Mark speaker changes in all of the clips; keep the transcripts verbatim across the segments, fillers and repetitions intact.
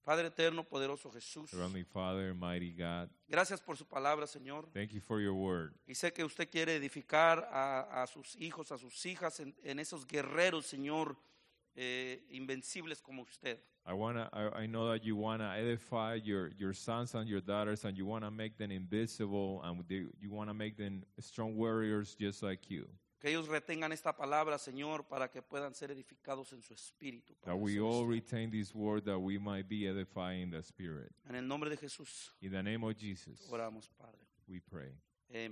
Speaker 1: Padre eterno, poderoso Jesús,
Speaker 2: Heavenly Father, mighty God,
Speaker 1: gracias por su palabra, Señor.
Speaker 2: thank you for your word.
Speaker 1: Y sé que usted quiere edificar a, a sus hijos, a sus hijas, en, en esos guerreros, Señor, eh, invencibles como usted.
Speaker 2: I wanna. I, I know that you wanna edify your, your sons and your daughters, and you wanna make them invisible, and they, you wanna make them strong warriors just like you.
Speaker 1: Que ellos retengan esta palabra, Señor, para que puedan ser edificados en su espíritu.
Speaker 2: That
Speaker 1: Padre
Speaker 2: we all
Speaker 1: celestial.
Speaker 2: retain this word, that we might be edifying the spirit.
Speaker 1: En el nombre de Jesús
Speaker 2: In the name of Jesus,
Speaker 1: oramos, Padre.
Speaker 2: we pray.
Speaker 1: Amén.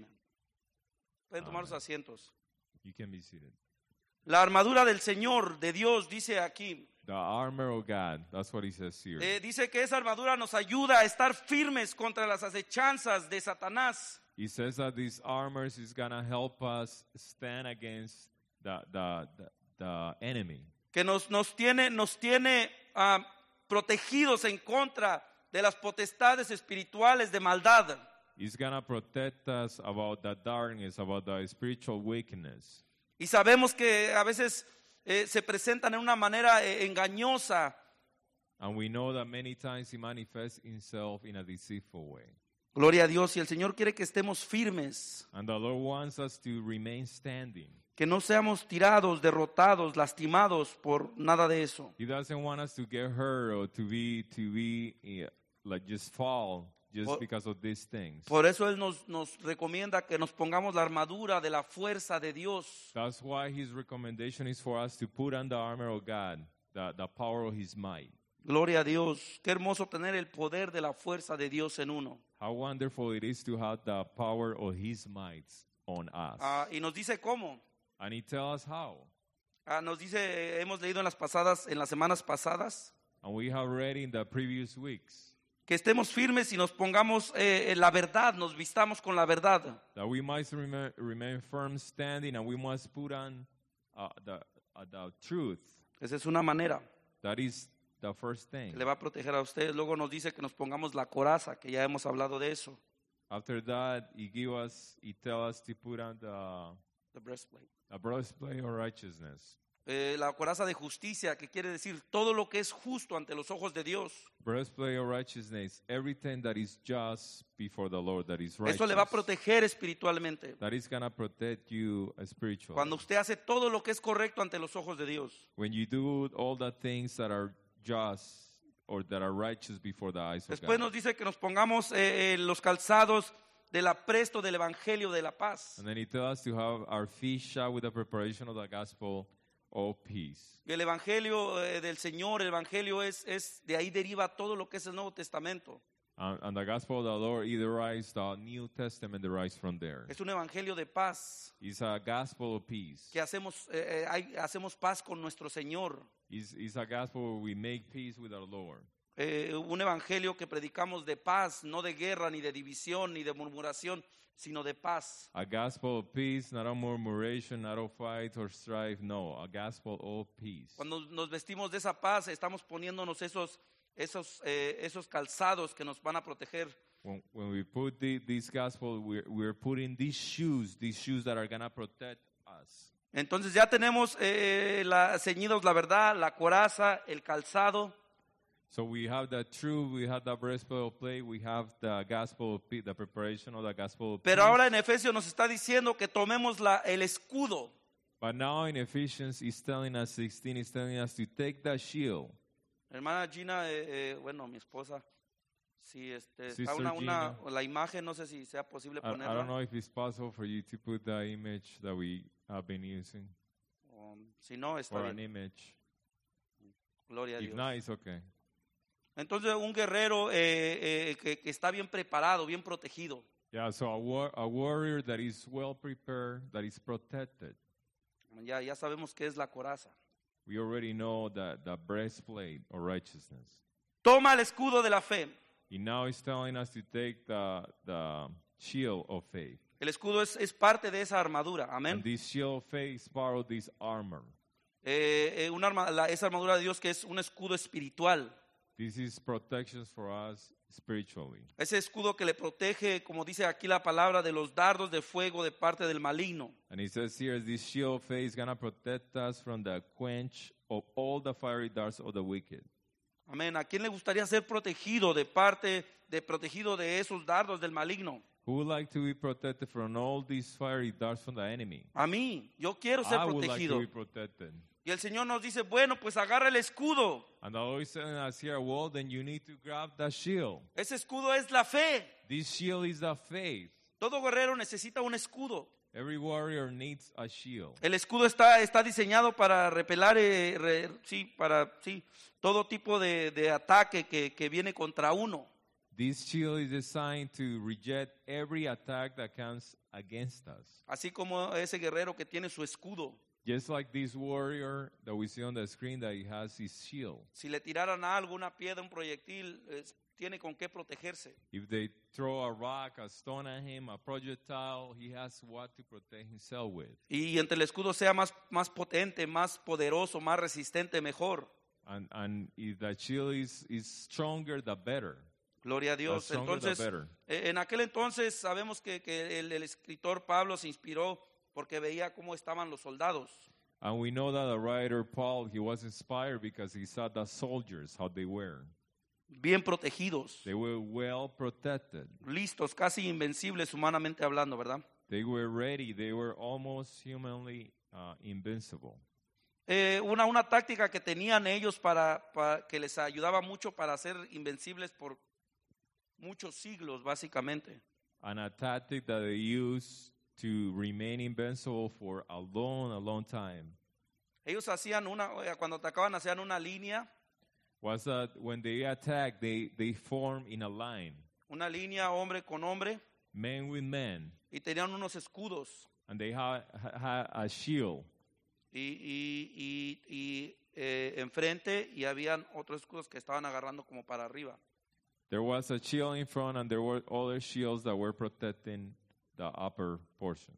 Speaker 1: Pueden tomar los
Speaker 2: Amén.
Speaker 1: asientos.
Speaker 2: You can be seated.
Speaker 1: La armadura del Señor, de Dios, dice aquí.
Speaker 2: The armor of God. That's what he says here.
Speaker 1: Eh, dice que esa armadura nos ayuda a estar firmes contra las acechanzas de Satanás.
Speaker 2: He says that this armor is gonna help us stand against the the the, the enemy.
Speaker 1: Que nos, nos tiene, nos tiene ah, protegidos en contra de las potestades espirituales de maldad.
Speaker 2: He's gonna protect us about the darkness, about the spiritual weakness.
Speaker 1: Y sabemos que a veces eh, se presentan en una manera eh, engañosa.
Speaker 2: And we know that many times he manifests himself in a deceitful way.
Speaker 1: Gloria a Dios. Y el Señor quiere que estemos firmes,
Speaker 2: And the Lord wants us to remain standing.
Speaker 1: que no seamos tirados, derrotados, lastimados por nada de eso.
Speaker 2: He doesn't want us to get hurt or to be to be uh, like just fall just
Speaker 1: Por-
Speaker 2: because of these things.
Speaker 1: Por eso Él nos, nos recomienda que nos pongamos la armadura de la fuerza de Dios.
Speaker 2: That's why his recommendation is for us to put on the armor of God, the, the power of his might.
Speaker 1: Gloria a Dios. Qué hermoso tener el poder de la fuerza de Dios en uno.
Speaker 2: How wonderful it is to have the power of his might on us.
Speaker 1: Ah, y nos dice cómo.
Speaker 2: And he tells us how.
Speaker 1: Ah, nos dice, eh, hemos leído en las pasadas, en las semanas pasadas,
Speaker 2: And we have read in the previous weeks
Speaker 1: que estemos firmes y nos pongamos eh, en la verdad, nos vistamos con la verdad.
Speaker 2: that we must remain, remain firm standing, and we must put on uh, the, uh, the truth.
Speaker 1: Esa es una manera
Speaker 2: That is the first thing.
Speaker 1: que le va a proteger a ustedes. Luego nos dice que nos pongamos la coraza, que ya hemos hablado de eso.
Speaker 2: After that, he give us, he tell us to put on the,
Speaker 1: The breastplate.
Speaker 2: the breastplate of righteousness.
Speaker 1: Eh, la coraza de justicia, que quiere decir todo lo que es justo ante los ojos de Dios.
Speaker 2: Breastplate of righteousness, everything that is just before the Lord, that is righteous.
Speaker 1: Eso le va a proteger espiritualmente.
Speaker 2: That is going to protect you uh, spiritually.
Speaker 1: Cuando usted hace todo lo que es correcto ante los ojos de Dios.
Speaker 2: When you do all the things that are just or that are righteous before the eyes of
Speaker 1: Después
Speaker 2: God.
Speaker 1: nos dice que nos pongamos eh, eh, los calzados del apresto del Evangelio de la paz.
Speaker 2: And then he tells us to have our feet shod with the preparation of the gospel of peace.
Speaker 1: Y el Evangelio eh, del Señor, el Evangelio es, es, de ahí deriva todo lo que es el Nuevo Testamento.
Speaker 2: And, and the gospel of the Lord, it derives, the New Testament derives from there.
Speaker 1: Es un Evangelio de paz,
Speaker 2: It's a gospel of peace.
Speaker 1: que hacemos, eh, eh, hay- hacemos paz con nuestro Señor.
Speaker 2: It's, it's a gospel where we make peace with our Lord.
Speaker 1: Eh, un Evangelio que predicamos de paz, no de guerra, ni de división, ni de murmuración, sino de paz.
Speaker 2: A gospel of peace, not of murmuration, not of fight or strife. No, a gospel of peace.
Speaker 1: Cuando nos vestimos de esa paz, estamos poniéndonos esos, esos, eh, esos calzados que nos van a proteger.
Speaker 2: When, when we put the, this gospel, we're, we're putting these shoes, these shoes that are going to protect us.
Speaker 1: Entonces ya tenemos eh, la, ceñidos la verdad, la coraza, el calzado.
Speaker 2: So we have the truth, we have the breastplate, we have the gospel of peace, the preparation of the gospel of
Speaker 1: Pero
Speaker 2: peace.
Speaker 1: ahora en Efesios nos está diciendo que tomemos la, el escudo.
Speaker 2: But now in Ephesians, he's telling us, sixteen, he's telling us to take the shield.
Speaker 1: Hermana Gina, eh, eh, bueno, mi esposa, si este, está
Speaker 2: Sister
Speaker 1: una, una,
Speaker 2: Gina.
Speaker 1: la imagen, no sé si sea posible
Speaker 2: I, I
Speaker 1: ponerla.
Speaker 2: don't know if it's possible for you to put the image that we have been using,
Speaker 1: Um, si no, está
Speaker 2: or an
Speaker 1: bien.
Speaker 2: image.
Speaker 1: Gloria a
Speaker 2: If
Speaker 1: Dios.
Speaker 2: not, it's okay.
Speaker 1: Entonces un guerrero eh, eh, que, que está bien preparado, bien protegido.
Speaker 2: Yeah, so a, war, a warrior that is well prepared, that is protected.
Speaker 1: Ya, ya sabemos qué es la coraza.
Speaker 2: We already know that the breastplate of righteousness.
Speaker 1: Toma el escudo de la fe.
Speaker 2: He now is telling us to take the, the shield of faith.
Speaker 1: El escudo es, es parte de esa armadura.
Speaker 2: And
Speaker 1: Amén.
Speaker 2: this shield of faith is part of this armor.
Speaker 1: Eh, eh, una arma- la- esa armadura de Dios que es un escudo espiritual.
Speaker 2: This is protections for us spiritually.
Speaker 1: Ese escudo que le protege, como dice aquí la palabra, de los dardos de fuego de parte del maligno.
Speaker 2: And he says here, this shield of faith is going to protect us from the quench of all the fiery darts of the wicked.
Speaker 1: Amén. ¿A quién le gustaría ser protegido de parte, de protegido de esos dardos del maligno?
Speaker 2: Who would like to be protected from all these fiery darts from the enemy?
Speaker 1: A mí, yo quiero ser
Speaker 2: I would like to
Speaker 1: protegido.
Speaker 2: be protected.
Speaker 1: Y el Señor nos dice, bueno, pues agarra el escudo.
Speaker 2: And the Lord is telling us here, well, then you need to grab that shield.
Speaker 1: Ese escudo es la fe.
Speaker 2: This shield is the faith.
Speaker 1: Todo guerrero necesita un escudo.
Speaker 2: Every warrior needs a shield.
Speaker 1: El escudo está, está diseñado para repelar, eh, re- sí, para, sí, todo tipo de, de ataque que, que viene contra uno.
Speaker 2: This shield is designed to reject every attack that comes against us.
Speaker 1: Así como ese guerrero que tiene su escudo.
Speaker 2: Just like this warrior that we see on the screen that he has his shield.
Speaker 1: Si le tiraran algo, una piedra, un proyectil, es- tiene con qué protegerse.
Speaker 2: If they throw a rock, a stone at him, a projectile, he has what to protect himself with.
Speaker 1: Y entre el escudo sea más, más potente, más poderoso, más resistente, mejor.
Speaker 2: And and if that shield is, is stronger, the better.
Speaker 1: Gloria a
Speaker 2: The
Speaker 1: Dios.
Speaker 2: stronger, the
Speaker 1: Entonces,
Speaker 2: better.
Speaker 1: eh, en aquel entonces sabemos que, que el, el escritor Pablo se inspiró porque veía cómo estaban los soldados.
Speaker 2: And we know that the writer Paul, he was inspired because he saw the soldiers, how they were.
Speaker 1: Bien protegidos,
Speaker 2: They were well protected.
Speaker 1: listos, casi invencibles humanamente hablando, ¿verdad?
Speaker 2: They were ready. They were almost humanly uh, invincible.
Speaker 1: Eh, una, una táctica que tenían ellos para, para que les ayudaba mucho para ser invencibles por muchos siglos, básicamente.
Speaker 2: And a tactic that they used to remain invincible for a long, a long time
Speaker 1: Ellos hacían una, eh, cuando atacaban hacían una línea,
Speaker 2: was that when they attacked, they, they formed in a line,
Speaker 1: una línea hombre con hombre,
Speaker 2: men with men,
Speaker 1: y tenían unos escudos.
Speaker 2: and they had, had a shield.
Speaker 1: Y, y, y, y eh, enfrente y habían otros escudos que estaban agarrando como para arriba.
Speaker 2: There was a shield in front, and there were other shields that were protecting the upper portion.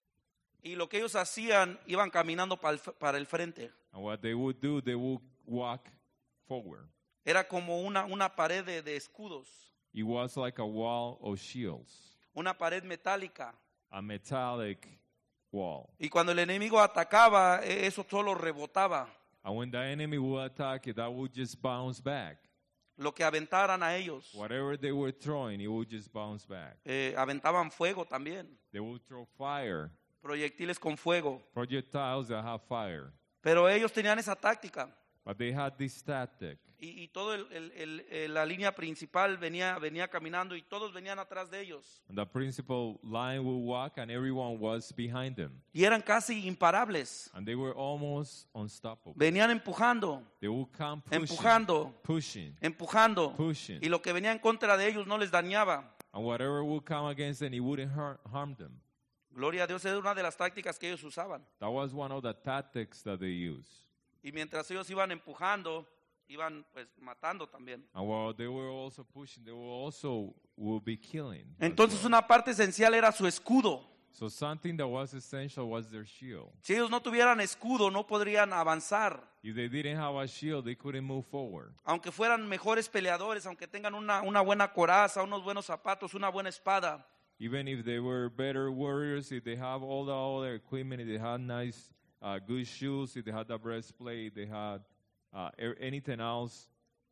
Speaker 1: Y lo que ellos hacían, iban caminando para el, para el frente.
Speaker 2: And what they would do, they would walk forward.
Speaker 1: Era como una, una pared de, de escudos,
Speaker 2: It was like a wall of shields,
Speaker 1: una pared metálica.
Speaker 2: a metallic wall.
Speaker 1: Y cuando el enemigo atacaba, eh, eso solo rebotaba.
Speaker 2: And when the enemy would attack it, that would just bounce back.
Speaker 1: Lo que aventaran a ellos,
Speaker 2: Whatever they were throwing, it would just bounce back.
Speaker 1: eh, aventaban fuego también,
Speaker 2: They would throw fire,
Speaker 1: proyectiles con fuego.
Speaker 2: projectiles that have fire.
Speaker 1: Pero ellos tenían esa táctica.
Speaker 2: But they had this tactic.
Speaker 1: Y, y todo el, el- el- el- la línea principal venía, venía caminando y todos venían atrás de ellos.
Speaker 2: And the principal line would walk, and everyone was behind them.
Speaker 1: Y eran casi imparables.
Speaker 2: And they were almost unstoppable.
Speaker 1: Venían empujando,
Speaker 2: They would come pushing,
Speaker 1: empujando,
Speaker 2: pushing,
Speaker 1: empujando.
Speaker 2: pushing.
Speaker 1: Y lo que venía en contra de ellos no les dañaba.
Speaker 2: And whatever would come against them, it wouldn't har- harm them.
Speaker 1: Gloria a Dios, era una de las tácticas que ellos usaban.
Speaker 2: That was one of the tactics that they used.
Speaker 1: Y mientras ellos iban empujando, iban pues matando también.
Speaker 2: And while they were also pushing, they were also will be killing. as
Speaker 1: Entonces
Speaker 2: well.
Speaker 1: una parte esencial era su escudo.
Speaker 2: So something that was essential was their shield.
Speaker 1: Si ellos no tuvieran escudo, no podrían avanzar.
Speaker 2: If they didn't have a shield, they couldn't move forward.
Speaker 1: Aunque fueran mejores peleadores, aunque tengan una, una buena coraza, unos buenos zapatos, una buena espada,
Speaker 2: Even if they were better warriors, if they have all the other equipment, if they had nice, uh, good shoes, if they had the breastplate, they had uh, er- anything else,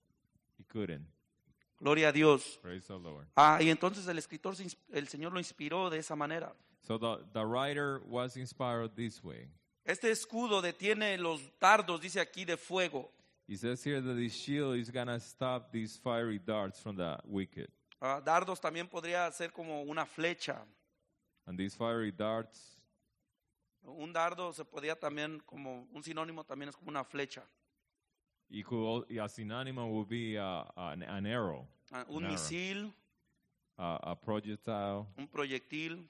Speaker 2: he couldn't.
Speaker 1: gloria a Dios.
Speaker 2: Praise the Lord.
Speaker 1: Ah, y entonces el escritor, se ins- el Señor lo inspiró de esa manera.
Speaker 2: So the, the writer was inspired this way.
Speaker 1: Este escudo detiene los dardos, dice aquí, de fuego.
Speaker 2: He says here that the shield is going to stop these fiery darts from the wicked.
Speaker 1: Ah, dardos también podría ser como una flecha.
Speaker 2: And these fiery darts,
Speaker 1: Un dardo se podía también, como un sinónimo también es como una flecha.
Speaker 2: it could, al- a synonym would be uh, an, an arrow,
Speaker 1: Ah, un
Speaker 2: An arrow.
Speaker 1: misil,
Speaker 2: uh, a projectile,
Speaker 1: un proyectil,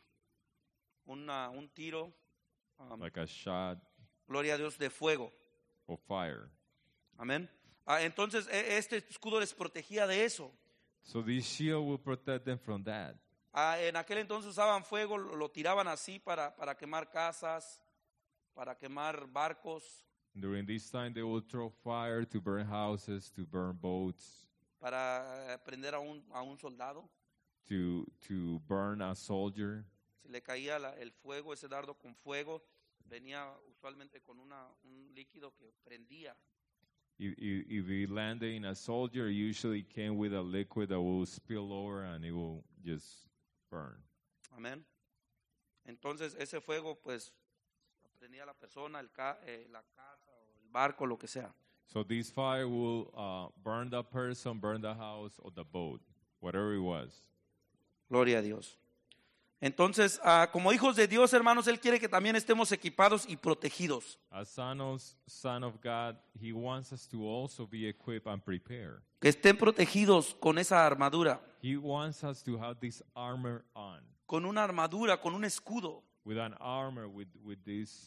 Speaker 1: una, un tiro, um,
Speaker 2: like a shot
Speaker 1: gloria a Dios, de fuego.
Speaker 2: of fire.
Speaker 1: Amén. Ah, entonces e- este escudo les protegía de eso.
Speaker 2: So this shield will protect them from that.
Speaker 1: Ah, en aquel entonces usaban fuego, lo, lo tiraban así para, para quemar casas, para quemar barcos,
Speaker 2: During this time, they will throw fire to burn houses, to burn boats,
Speaker 1: para eh, prender a un, a un soldado.
Speaker 2: to to burn a soldier.
Speaker 1: Se le caía la- el fuego, ese dardo con fuego, venía usualmente con una, un líquido que prendía.
Speaker 2: if, if, if we landed in a soldier, it usually came with a liquid that will spill over and it will just burn.
Speaker 1: Amén. Entonces ese fuego pues prendía a la persona, el ca- eh, la casa o el barco, lo que sea.
Speaker 2: So this fire will uh, burn the person, burn the house, or the boat, whatever it was.
Speaker 1: Gloria a Dios. Entonces, ah, como hijos de Dios, hermanos, Él quiere que también estemos equipados y protegidos.
Speaker 2: As son of, son of God, He wants us to also be equipped and prepared.
Speaker 1: Que estén protegidos con esa armadura.
Speaker 2: He wants us to have this armor on,
Speaker 1: Con una armadura, con un escudo.
Speaker 2: with an armor, with, with this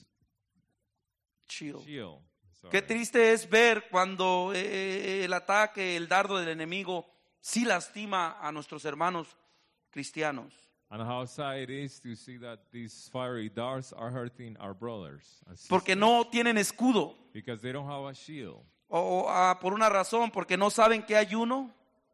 Speaker 1: Shield.
Speaker 2: shield. Sorry.
Speaker 1: Qué triste es ver cuando eh, el ataque, el dardo del enemigo sí lastima a nuestros hermanos cristianos.
Speaker 2: And how sad it is to see that these fiery darts are hurting our brothers and sisters.
Speaker 1: Porque no tienen escudo.
Speaker 2: Because they don't have a shield.
Speaker 1: O, o, ah, por una razón, porque no saben que hay uno.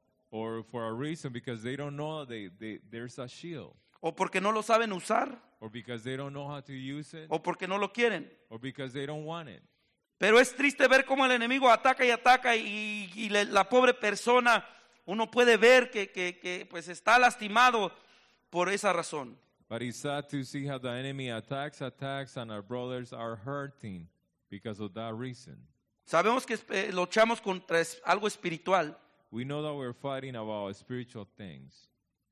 Speaker 2: Or for a reason, because they don't know they, they, there's a shield.
Speaker 1: O porque no lo saben usar.
Speaker 2: Or because they don't know how to use it.
Speaker 1: O porque no lo quieren.
Speaker 2: Or because they don't want it.
Speaker 1: Pero es triste ver cómo el enemigo ataca y ataca y, y le- la pobre persona, uno puede ver que, que, que pues está lastimado por esa razón.
Speaker 2: But it's sad to see how the enemy attacks, attacks, and our brothers are hurting because of that reason.
Speaker 1: Sabemos que eh, luchamos contra es- algo espiritual,
Speaker 2: We know that we're fighting about spiritual things.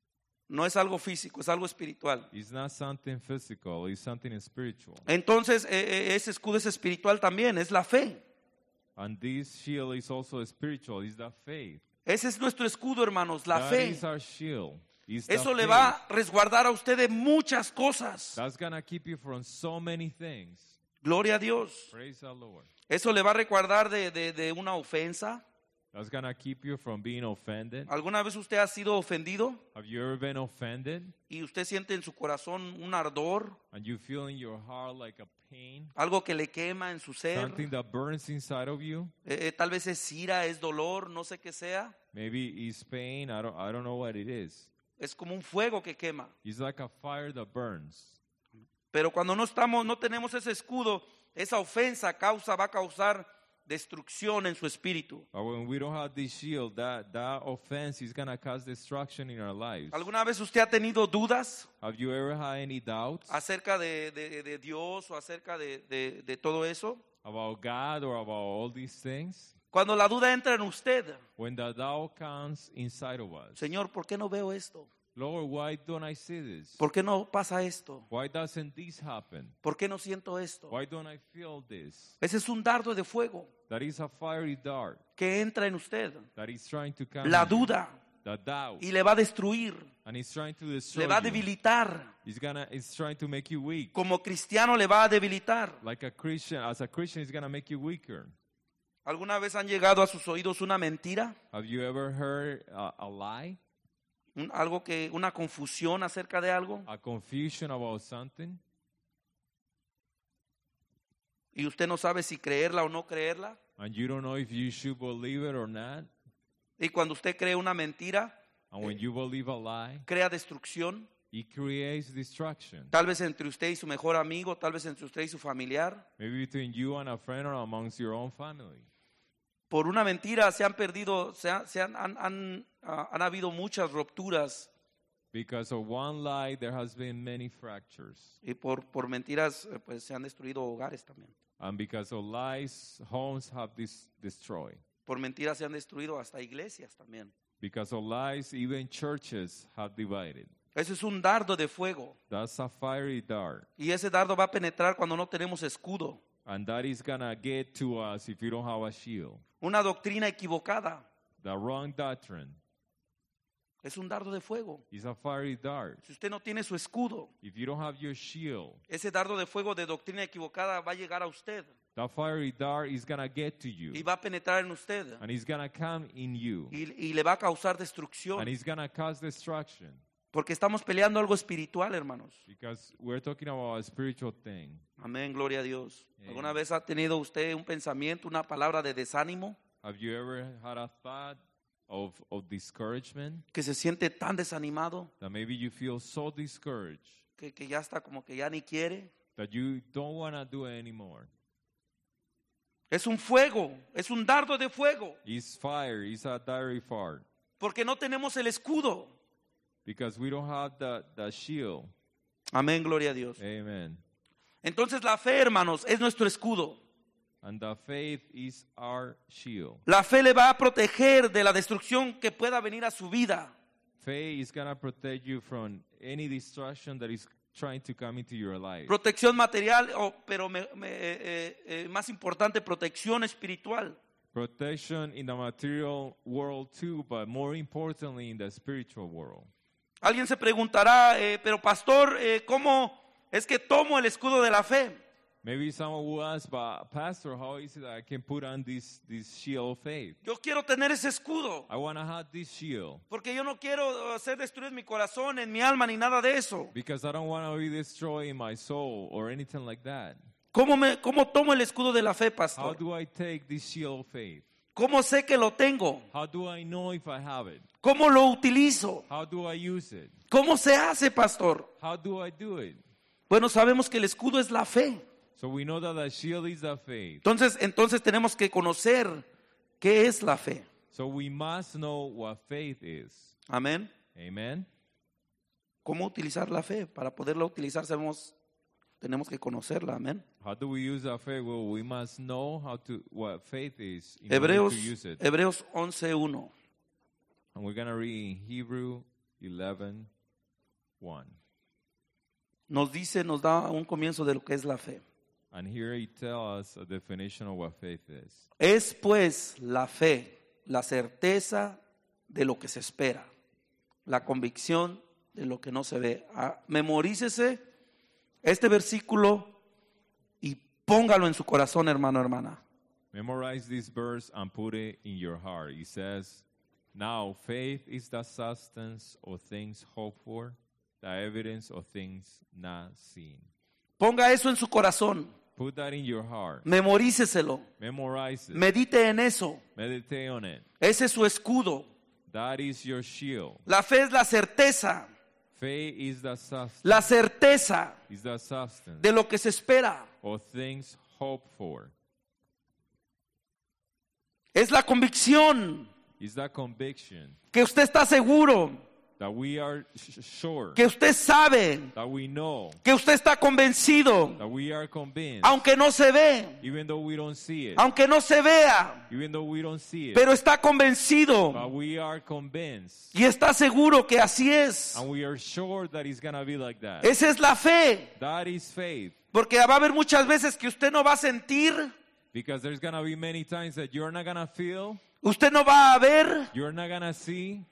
Speaker 1: no es algo físico, es algo espiritual.
Speaker 2: It's not something physical, it's something spiritual.
Speaker 1: Entonces eh, eh, ese escudo es espiritual también, es la fe.
Speaker 2: And this shield is also spiritual, it's the faith.
Speaker 1: Ese es nuestro escudo, hermanos, la
Speaker 2: That
Speaker 1: fe.
Speaker 2: is our shield. It's the
Speaker 1: Eso le
Speaker 2: faith.
Speaker 1: va a resguardar a usted de muchas cosas.
Speaker 2: That's going to keep you from so many things.
Speaker 1: Gloria a Dios.
Speaker 2: Praise the Lord.
Speaker 1: Eso le va a resguardar de, de, de una ofensa.
Speaker 2: That's going to keep you from being offended.
Speaker 1: ¿Alguna vez usted ha sido ofendido
Speaker 2: Have you ever been offended
Speaker 1: y usted siente en su corazón un ardor,
Speaker 2: and you feel in your heart like a pain?
Speaker 1: algo que le quema en su ser?
Speaker 2: Something that burns inside of you?
Speaker 1: Eh, eh, tal vez es ira, es dolor, no sé qué sea.
Speaker 2: Maybe it's pain. I don't, I don't know what it is.
Speaker 1: Es como un fuego que quema.
Speaker 2: It's like a fire that burns.
Speaker 1: Pero cuando no estamos, no tenemos ese escudo, esa ofensa causa, va a causar destrucción en su espíritu.
Speaker 2: But when we don't have this shield, that, that offense is going to cause destruction in our lives.
Speaker 1: ¿Alguna vez usted ha tenido dudas
Speaker 2: Have you ever had any doubts
Speaker 1: acerca de, de- de Dios o acerca de, de- de todo eso?
Speaker 2: about God or about all these things?
Speaker 1: Cuando la duda entra en usted,
Speaker 2: When the doubt comes inside of us,
Speaker 1: Señor, ¿por qué no veo esto?
Speaker 2: Lord, why don't I see this?
Speaker 1: ¿Por qué no pasa esto?
Speaker 2: Why doesn't this happen?
Speaker 1: ¿Por qué no siento esto?
Speaker 2: Why don't I feel this?
Speaker 1: Ese es un dardo de fuego
Speaker 2: That is a fiery dart
Speaker 1: que entra en usted.
Speaker 2: that is trying to come
Speaker 1: La
Speaker 2: in you.
Speaker 1: duda.
Speaker 2: The doubt.
Speaker 1: Y le va a destruir.
Speaker 2: And it's trying to destroy
Speaker 1: Le va a
Speaker 2: you.
Speaker 1: debilitar.
Speaker 2: It's gonna, it's trying to make you weak.
Speaker 1: Como cristiano le va a debilitar.
Speaker 2: Like a Christian, as a Christian, it's gonna make you weaker.
Speaker 1: ¿Alguna vez han llegado a sus oídos una mentira?
Speaker 2: Have you ever heard a, a lie,
Speaker 1: Un- algo que, una confusión acerca de algo,
Speaker 2: a confusion about something,
Speaker 1: y usted no sabe si creerla o no creerla?
Speaker 2: and you don't know if you should believe it or not?
Speaker 1: Y cuando usted cree una mentira,
Speaker 2: And when you believe a lie,
Speaker 1: crea destrucción,
Speaker 2: it creates destruction.
Speaker 1: tal vez entre usted y su mejor amigo, tal vez entre usted y su familiar.
Speaker 2: Maybe between you and a friend or amongst your own family.
Speaker 1: Por una mentira se han perdido, se, ha- se han, han, han, ah, han habido muchas rupturas,
Speaker 2: Because of one lie, there has been many fractures.
Speaker 1: y por, por mentiras eh, pues se han destruido hogares también.
Speaker 2: And because of lies, homes have this destroyed.
Speaker 1: Por mentiras se han destruido hasta iglesias también.
Speaker 2: Because of lies, even churches have divided.
Speaker 1: Eso es un dardo de fuego.
Speaker 2: That's a fiery dart.
Speaker 1: Y ese dardo va a penetrar cuando no tenemos escudo.
Speaker 2: And that is going to get to us if you don't have a shield.
Speaker 1: Una doctrina equivocada
Speaker 2: The wrong doctrine
Speaker 1: es un dardo de fuego.
Speaker 2: is a fiery dart.
Speaker 1: Si usted no tiene su escudo,
Speaker 2: If you don't have your shield,
Speaker 1: ese dardo de fuego de doctrina equivocada va a llegar a usted
Speaker 2: that fiery dart is going to get to you.
Speaker 1: y va a penetrar en usted
Speaker 2: And it's going to come in you.
Speaker 1: y, y le va a causar destrucción.
Speaker 2: And it's going to cause destruction.
Speaker 1: Porque estamos peleando algo espiritual, hermanos.
Speaker 2: Because we're talking about a spiritual thing.
Speaker 1: Amén, gloria a Dios.
Speaker 2: Amén.
Speaker 1: ¿Alguna vez ha tenido usted un pensamiento, una palabra de desánimo?
Speaker 2: Have you ever had a thought of, of discouragement?
Speaker 1: Que se siente tan desanimado
Speaker 2: That maybe you feel so discouraged
Speaker 1: que, que ya está como que ya ni quiere.
Speaker 2: that you don't want to do it anymore.
Speaker 1: Es un fuego, es un dardo de fuego,
Speaker 2: It's fire. It's a dirty fire.
Speaker 1: porque no tenemos el escudo.
Speaker 2: Because we don't have the, the shield.
Speaker 1: Amén, gloria a Dios.
Speaker 2: Amen.
Speaker 1: Entonces la fe, hermanos, es nuestro escudo.
Speaker 2: And the faith is our shield.
Speaker 1: La fe le va a proteger de la destrucción que pueda venir a su vida.
Speaker 2: Faith is going to protect you from any destruction that is trying to come into your life.
Speaker 1: Protección material, o- pero me- me- eh, eh, más importante, protección espiritual.
Speaker 2: Protection in the material world too, but more importantly in the spiritual world.
Speaker 1: Alguien se preguntará, eh, pero pastor, eh, ¿cómo es que tomo el escudo de la fe?
Speaker 2: Maybe someone will ask, but Pastor, how is it that I can put on this, this shield of faith?
Speaker 1: Yo quiero tener ese escudo,
Speaker 2: I want to have this shield
Speaker 1: porque yo no quiero hacer destruir en mi corazón, en mi alma, ni nada de eso.
Speaker 2: because I don't want to be destroyed in my soul or anything like that.
Speaker 1: ¿Cómo, me, cómo tomo el escudo de la fe,
Speaker 2: How
Speaker 1: pastor?
Speaker 2: do I take this shield of faith?
Speaker 1: ¿Cómo sé que lo tengo?
Speaker 2: How do I know if I have it?
Speaker 1: ¿Cómo lo utilizo?
Speaker 2: How do I use it?
Speaker 1: ¿Cómo se hace, pastor?
Speaker 2: How do I do it?
Speaker 1: Bueno, sabemos que el escudo es la fe.
Speaker 2: So we know that the shield is the faith.
Speaker 1: Entonces, entonces tenemos que conocer qué es la fe.
Speaker 2: So we must know what faith is.
Speaker 1: Amén.
Speaker 2: Amen.
Speaker 1: ¿Cómo utilizar la fe? Para poderla utilizar sabemos, tenemos que conocerla. Amén.
Speaker 2: How do we use our faith? Well, we must know how to what faith is in order
Speaker 1: Hebreos,
Speaker 2: to use it.
Speaker 1: Hebreos once uno.
Speaker 2: And we're going to read in Hebrew eleven one.
Speaker 1: Nos dice, nos da un comienzo de lo que es la fe.
Speaker 2: And here he tells us a definition of what faith is.
Speaker 1: Es pues la fe, la certeza de lo que se espera, la convicción de lo que no se ve. Ah, memorícese este versículo y póngalo en su corazón, hermano, hermana.
Speaker 2: Memorize this verse and put it in your heart. It says, now faith is the substance of things hoped for, the evidence of things not seen.
Speaker 1: Ponga eso en su corazón,
Speaker 2: Put that in your heart.
Speaker 1: memoríceselo,
Speaker 2: Memorize it.
Speaker 1: medite en eso.
Speaker 2: Meditate on it.
Speaker 1: Ese es su escudo.
Speaker 2: That is your shield.
Speaker 1: La fe es la certeza,
Speaker 2: Faith is the substance,
Speaker 1: la certeza
Speaker 2: is the substance
Speaker 1: de lo que se espera.
Speaker 2: of things hoped for.
Speaker 1: Es la convicción
Speaker 2: Is that conviction
Speaker 1: que usted está seguro,
Speaker 2: that we are sh- sure,
Speaker 1: que usted sabe,
Speaker 2: that we know,
Speaker 1: que usted está convencido,
Speaker 2: that we are convinced,
Speaker 1: aunque no se ve,
Speaker 2: even though we don't see it,
Speaker 1: aunque no se vea,
Speaker 2: even though we don't see it,
Speaker 1: pero está convencido
Speaker 2: but we are convinced,
Speaker 1: y está seguro que así es.
Speaker 2: and we are sure that it's going to be like that.
Speaker 1: Esa es la fe,
Speaker 2: That is faith,
Speaker 1: porque va a haber muchas veces que usted no va a sentir,
Speaker 2: because there's going to be many times that you're not going to feel,
Speaker 1: usted no va a ver,
Speaker 2: you're not going to see,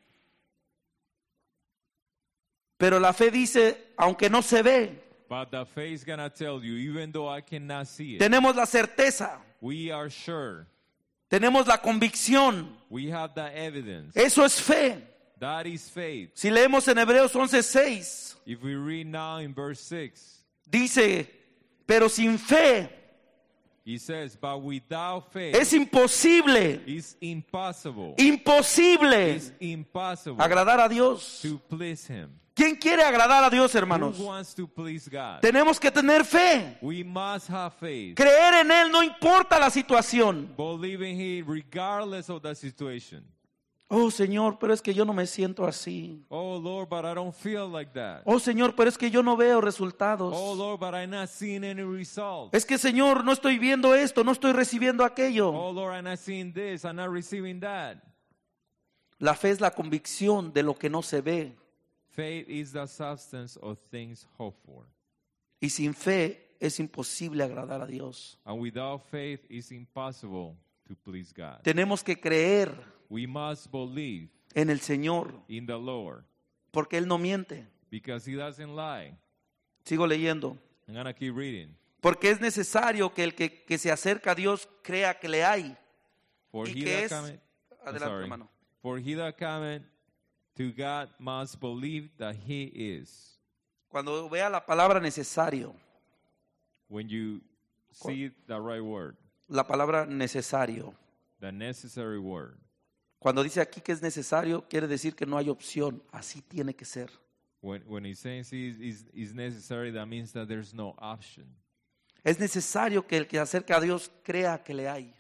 Speaker 1: pero la fe dice, aunque no se ve,
Speaker 2: but the faith is going to tell you, even though I cannot see it,
Speaker 1: tenemos la certeza,
Speaker 2: we are sure,
Speaker 1: tenemos la convicción.
Speaker 2: we have the evidence.
Speaker 1: Eso es fe.
Speaker 2: That is faith.
Speaker 1: Si leemos en Hebreos once seis,
Speaker 2: If we read now in verse six,
Speaker 1: dice, pero sin fe
Speaker 2: he says, but without faith,
Speaker 1: es imposible,
Speaker 2: it's impossible,
Speaker 1: imposible
Speaker 2: it's impossible
Speaker 1: agradar a Dios.
Speaker 2: to please him.
Speaker 1: ¿Quién quiere agradar a Dios, hermanos?
Speaker 2: Who wants to please God?
Speaker 1: Tenemos que tener fe.
Speaker 2: We must have faith.
Speaker 1: Creer en Él no importa la situación.
Speaker 2: Believe in him regardless of the situation.
Speaker 1: Oh, Señor, pero es que yo no me siento así.
Speaker 2: Oh Lord, but I don't feel like that.
Speaker 1: Oh, Señor, pero es que yo no veo resultados.
Speaker 2: Oh Lord, but I'm not seeing any results.
Speaker 1: Es que, Señor, no estoy viendo esto, no estoy recibiendo aquello.
Speaker 2: Oh Lord, I'm not seeing this, I'm not receiving that.
Speaker 1: La fe es la convicción de lo que no se ve.
Speaker 2: Faith is the substance of things hoped for.
Speaker 1: Y sin fe es imposible agradar a Dios.
Speaker 2: And without faith, it's impossible to please God.
Speaker 1: Tenemos que creer
Speaker 2: We must believe
Speaker 1: en el Señor,
Speaker 2: in the Lord
Speaker 1: porque Él no miente.
Speaker 2: because he doesn't lie.
Speaker 1: Sigo leyendo.
Speaker 2: I'm going to keep reading.
Speaker 1: Porque es necesario que el que, que se acerca a Dios crea que le hay.
Speaker 2: For
Speaker 1: Y
Speaker 2: he
Speaker 1: que
Speaker 2: that
Speaker 1: es...
Speaker 2: cometh, I'm
Speaker 1: Adelante,
Speaker 2: sorry.
Speaker 1: hermano.
Speaker 2: For he that cometh to God must believe that he is.
Speaker 1: Cuando vea la palabra necesario,
Speaker 2: When you see the right word,
Speaker 1: la palabra necesario,
Speaker 2: the necessary word.
Speaker 1: cuando dice aquí que es necesario, quiere decir que no hay opción, así tiene que ser.
Speaker 2: When, when he says is, is, is necessary, that means that there's no option.
Speaker 1: Es necesario que el que se acerca a Dios crea que le hay.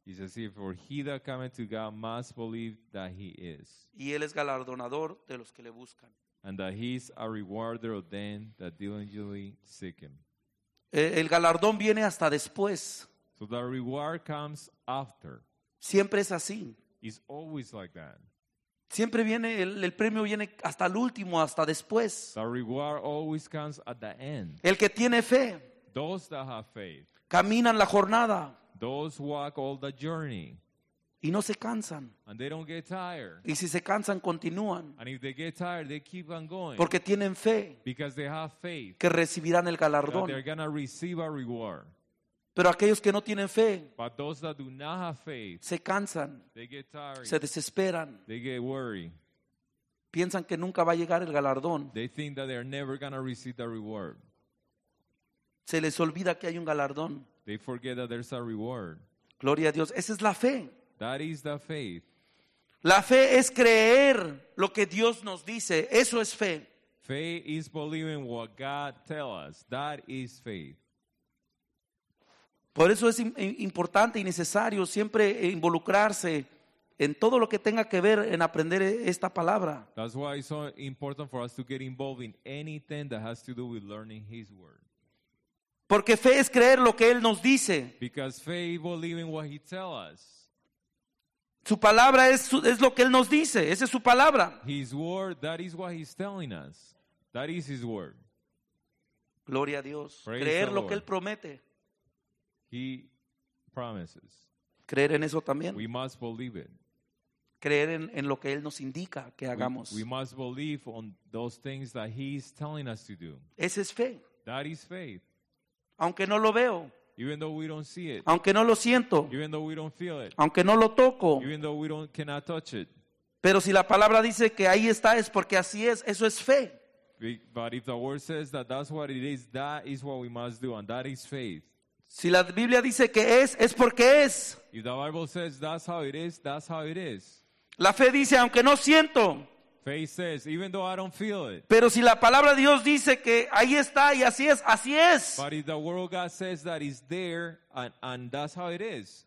Speaker 2: He says here, for he that cometh to God must believe that he is,
Speaker 1: y Él es galardonador de los que le buscan.
Speaker 2: and that he is a rewarder of them that diligently seek him.
Speaker 1: Eh, El galardón viene hasta después.
Speaker 2: So the reward comes after.
Speaker 1: Siempre es así.
Speaker 2: It's always like that.
Speaker 1: Siempre viene, el, el premio viene hasta el último, hasta después.
Speaker 2: The reward always comes at the end.
Speaker 1: El que tiene fe,
Speaker 2: Those that have faith,
Speaker 1: caminan la jornada
Speaker 2: those walk all the journey,
Speaker 1: y no se cansan.
Speaker 2: and they don't get tired.
Speaker 1: Y si se cansan, continúan.
Speaker 2: And if they get tired, they keep on going.
Speaker 1: Porque tienen fe
Speaker 2: Because they have faith
Speaker 1: que recibirán el
Speaker 2: that
Speaker 1: galardón.
Speaker 2: they're going to receive a reward.
Speaker 1: Pero aquellos que no tienen fe,
Speaker 2: But those that do not have faith,
Speaker 1: se cansan,
Speaker 2: they get tired.
Speaker 1: se desesperan,
Speaker 2: They get worried.
Speaker 1: piensan que nunca va a llegar el galardón.
Speaker 2: They think that they're never going to receive the reward.
Speaker 1: Se les olvida que hay un galardón.
Speaker 2: They forget that there's a reward.
Speaker 1: Gloria a Dios. Esa es la fe.
Speaker 2: That is the faith.
Speaker 1: La fe es creer lo que Dios nos dice. Eso es fe.
Speaker 2: Faith is believing what God tells us. That is faith.
Speaker 1: Por eso es im- importante y necesario siempre involucrarse en todo lo que tenga que ver en aprender esta palabra.
Speaker 2: That's why it's so important for us to get involved in anything that has to do with learning His Word.
Speaker 1: Porque fe es creer lo que Él nos dice.
Speaker 2: Because faith, believing what He tells us.
Speaker 1: Su palabra es, su- es lo que Él nos dice. Esa es su palabra.
Speaker 2: His Word, that is what He's telling us. That is His Word.
Speaker 1: Gloria a Dios.
Speaker 2: Praise
Speaker 1: Creer
Speaker 2: the
Speaker 1: lo
Speaker 2: Lord.
Speaker 1: que Él promete.
Speaker 2: He promises.
Speaker 1: Creer en eso también.
Speaker 2: We must believe it.
Speaker 1: Creer en, en lo que Él nos indica que
Speaker 2: We,
Speaker 1: hagamos.
Speaker 2: we must believe on those things that He's telling us to do.
Speaker 1: Esa es fe.
Speaker 2: That is faith.
Speaker 1: Aunque no lo veo.
Speaker 2: Even though we don't see it.
Speaker 1: Aunque no lo siento.
Speaker 2: Even though we don't feel it.
Speaker 1: Aunque no lo toco.
Speaker 2: Even though we don't cannot touch it.
Speaker 1: Pero si la palabra dice que ahí está es porque así es. Eso es fe.
Speaker 2: We- But if the Word says that that's what it is, that is what we must do, and that is faith.
Speaker 1: Si la Biblia dice que es, es porque es.
Speaker 2: If the Bible says that's how it is, that's how it is.
Speaker 1: La fe dice, aunque no siento.
Speaker 2: Faith says, even though I don't feel it.
Speaker 1: Pero si la palabra de Dios dice que ahí está y así es, así es.
Speaker 2: But if the Word of God says that it's there, and, and that's how it is.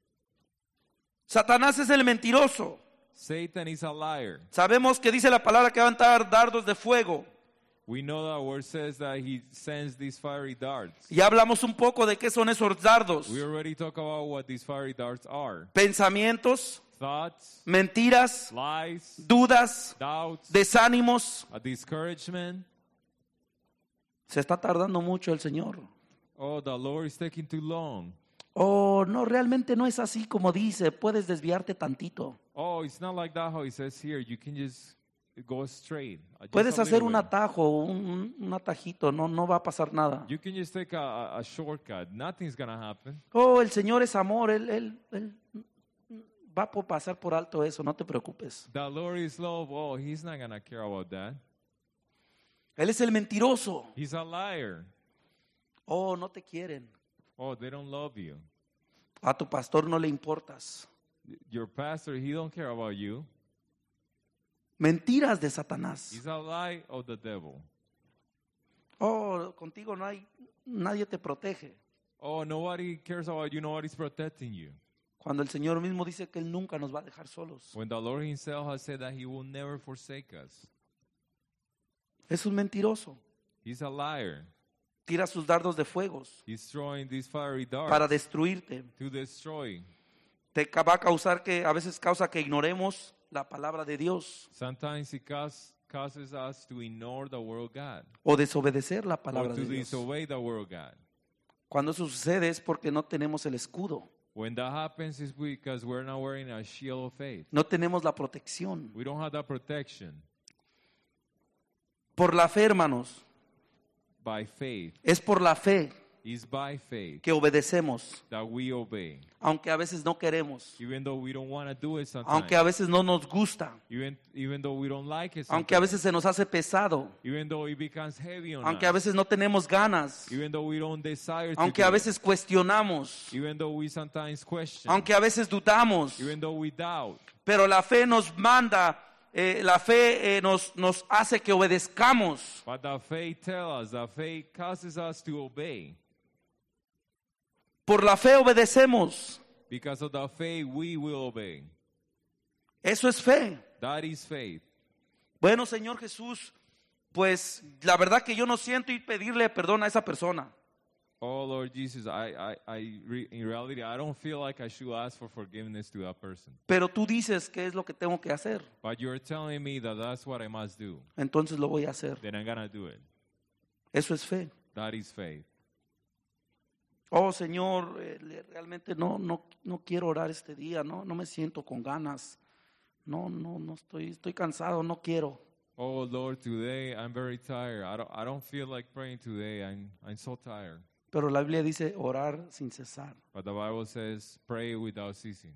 Speaker 1: Satanás es el mentiroso.
Speaker 2: Satan is a liar.
Speaker 1: Sabemos que dice la palabra que va a aventar dardos de fuego.
Speaker 2: We know that the Word says that he sends these fiery darts.
Speaker 1: Ya hablamos un poco de qué son esos dardos.
Speaker 2: We already talked about what these fiery darts are.
Speaker 1: Pensamientos,
Speaker 2: Thoughts,
Speaker 1: mentiras,
Speaker 2: lies,
Speaker 1: dudas,
Speaker 2: doubts,
Speaker 1: desánimos.
Speaker 2: a discouragement.
Speaker 1: Se está tardando mucho el Señor.
Speaker 2: Oh, the Lord is taking too long.
Speaker 1: Oh, no, realmente no es así como dice. Puedes desviarte tantito.
Speaker 2: Oh, it's not like that how he says here. You can just go straight. Uh, just
Speaker 1: Puedes
Speaker 2: a
Speaker 1: hacer
Speaker 2: little
Speaker 1: un
Speaker 2: bit.
Speaker 1: atajo, un, un atajito. No, no va a pasar nada.
Speaker 2: You can just take a, a, a shortcut. Nothing's going to happen.
Speaker 1: Oh, el Señor es amor. Él, él, él va a po- pasar por alto eso. No te preocupes.
Speaker 2: The Lord is love. Oh, he's not going to care about that.
Speaker 1: Él es el mentiroso.
Speaker 2: He's a liar.
Speaker 1: Oh, no te quieren.
Speaker 2: Oh, they don't love you.
Speaker 1: A tu pastor no le importas.
Speaker 2: Your pastor, he don't care about you.
Speaker 1: Mentiras de Satanás.
Speaker 2: He's a lie of the devil.
Speaker 1: Oh, contigo no hay, nadie te protege.
Speaker 2: Oh, nobody cares about you. Nobody's protecting you.
Speaker 1: Cuando el Señor mismo dice que Él nunca nos va a dejar solos.
Speaker 2: When the Lord himself has said that he will never forsake us.
Speaker 1: Es un mentiroso.
Speaker 2: He's a liar.
Speaker 1: Tira sus dardos de fuegos
Speaker 2: He's throwing these fiery darts
Speaker 1: para destruirte.
Speaker 2: to destroy.
Speaker 1: Te ca- va a causar que, a veces causa que ignoremos la palabra de Dios
Speaker 2: Sometimes it cause, causes us to ignore the word of God
Speaker 1: o desobedecer la
Speaker 2: or
Speaker 1: palabra
Speaker 2: to
Speaker 1: de Dios.
Speaker 2: disobey the word of God.
Speaker 1: Cuando eso sucede es porque no tenemos el escudo,
Speaker 2: When that happens, it's because we're not wearing a shield of faith.
Speaker 1: no tenemos la protección.
Speaker 2: We don't have that protection
Speaker 1: Por la fe, hermanos,
Speaker 2: by faith.
Speaker 1: es por la fe
Speaker 2: It's by faith
Speaker 1: que obedecemos,
Speaker 2: that we obey.
Speaker 1: aunque a veces no queremos,
Speaker 2: Even though we don't want to do it sometimes.
Speaker 1: aunque a veces no nos gusta,
Speaker 2: Even, even though we don't like it
Speaker 1: aunque a
Speaker 2: sometimes.
Speaker 1: veces se nos hace pesado,
Speaker 2: Even though it becomes heavy on
Speaker 1: aunque a
Speaker 2: us.
Speaker 1: veces no tenemos ganas,
Speaker 2: Even though we don't desire to
Speaker 1: aunque
Speaker 2: do
Speaker 1: a
Speaker 2: it.
Speaker 1: veces cuestionamos,
Speaker 2: Even though we sometimes question.
Speaker 1: aunque a veces dudamos,
Speaker 2: Even though we doubt.
Speaker 1: pero la fe nos manda, eh, la fe eh, nos, nos hace que obedezcamos.
Speaker 2: But the faith tells us, the faith causes us to obey.
Speaker 1: Por la fe obedecemos.
Speaker 2: Because of the faith, we will obey.
Speaker 1: Eso es fe.
Speaker 2: That is faith.
Speaker 1: Bueno, Señor Jesús, pues la verdad que yo no siento ir pedirle perdón a esa persona.
Speaker 2: Oh, Lord Jesus, I, I, I re, in reality, I don't feel like I should ask for forgiveness to that person.
Speaker 1: Pero tú dices qué es lo que tengo que hacer.
Speaker 2: But you're telling me that that's what I must do.
Speaker 1: Entonces lo voy a hacer.
Speaker 2: Then I'm going to do it.
Speaker 1: Eso es fe.
Speaker 2: That is faith.
Speaker 1: Oh, Señor, eh, realmente no, no, no quiero orar este día, no, no me siento con ganas. No, no, no estoy, estoy cansado, no quiero.
Speaker 2: Oh, Lord, today I'm very tired. I don't, I don't feel like praying today. I'm, I'm so tired.
Speaker 1: Pero la Biblia dice orar sin cesar.
Speaker 2: But the Bible says, pray without ceasing.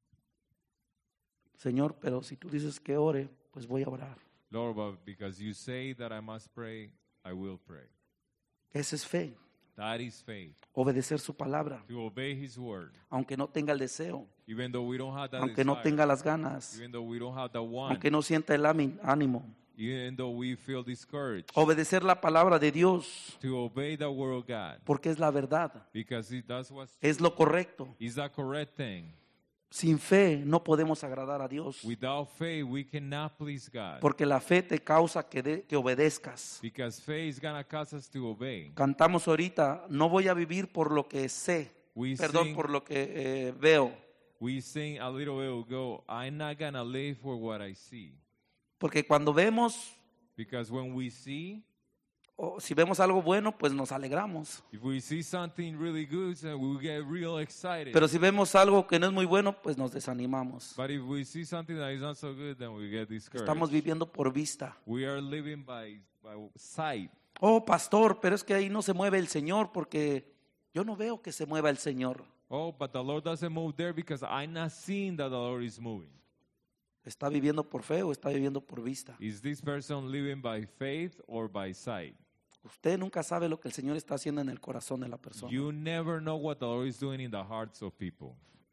Speaker 1: Señor, pero si tú dices que ore, pues voy a orar.
Speaker 2: Lord, but because you say that I must pray, I will pray.
Speaker 1: Esa es fe.
Speaker 2: That is faith.
Speaker 1: Obedecer su palabra.
Speaker 2: To obey His word.
Speaker 1: Aunque no tenga el deseo.
Speaker 2: Even though we don't have that
Speaker 1: Aunque
Speaker 2: desire.
Speaker 1: no tenga las ganas.
Speaker 2: Even though we don't have the want.
Speaker 1: Aunque no sienta el ami- ánimo.
Speaker 2: Even though we feel discouraged.
Speaker 1: Obedecer la palabra de Dios.
Speaker 2: To obey the word of God.
Speaker 1: Porque es la verdad.
Speaker 2: Because it, that's what
Speaker 1: Es lo correcto.
Speaker 2: is the correct thing.
Speaker 1: Sin fe no podemos agradar a Dios.
Speaker 2: Without faith, we cannot please God.
Speaker 1: Porque la fe te causa que, de- que obedezcas.
Speaker 2: Because faith is going to cause us to obey.
Speaker 1: Cantamos ahorita, no voy a vivir por lo que sé.
Speaker 2: We
Speaker 1: Perdón,
Speaker 2: sing-
Speaker 1: por lo que eh, veo.
Speaker 2: We sing a little bit ago, I'm not going to live for what I see.
Speaker 1: Porque cuando vemos,
Speaker 2: Because when we see,
Speaker 1: o si vemos algo bueno, pues nos alegramos.
Speaker 2: if we see something really good, then we get real excited.
Speaker 1: Pero si vemos algo que no es muy bueno, pues nos desanimamos.
Speaker 2: But if we see something that is not so good, then we get discouraged.
Speaker 1: Estamos viviendo por vista.
Speaker 2: We are living by, by sight.
Speaker 1: Oh, pastor, pero es que ahí no se mueve el Señor porque yo no veo que se mueva el Señor.
Speaker 2: Oh, but the Lord doesn't move there because I'm not seeing that the Lord is moving.
Speaker 1: ¿Está viviendo por fe o está viviendo por vista?
Speaker 2: Is this person living by faith or by sight?
Speaker 1: Usted nunca sabe lo que el Señor está haciendo en el corazón de la persona.
Speaker 2: You never know what the Lord is doing in the hearts of people.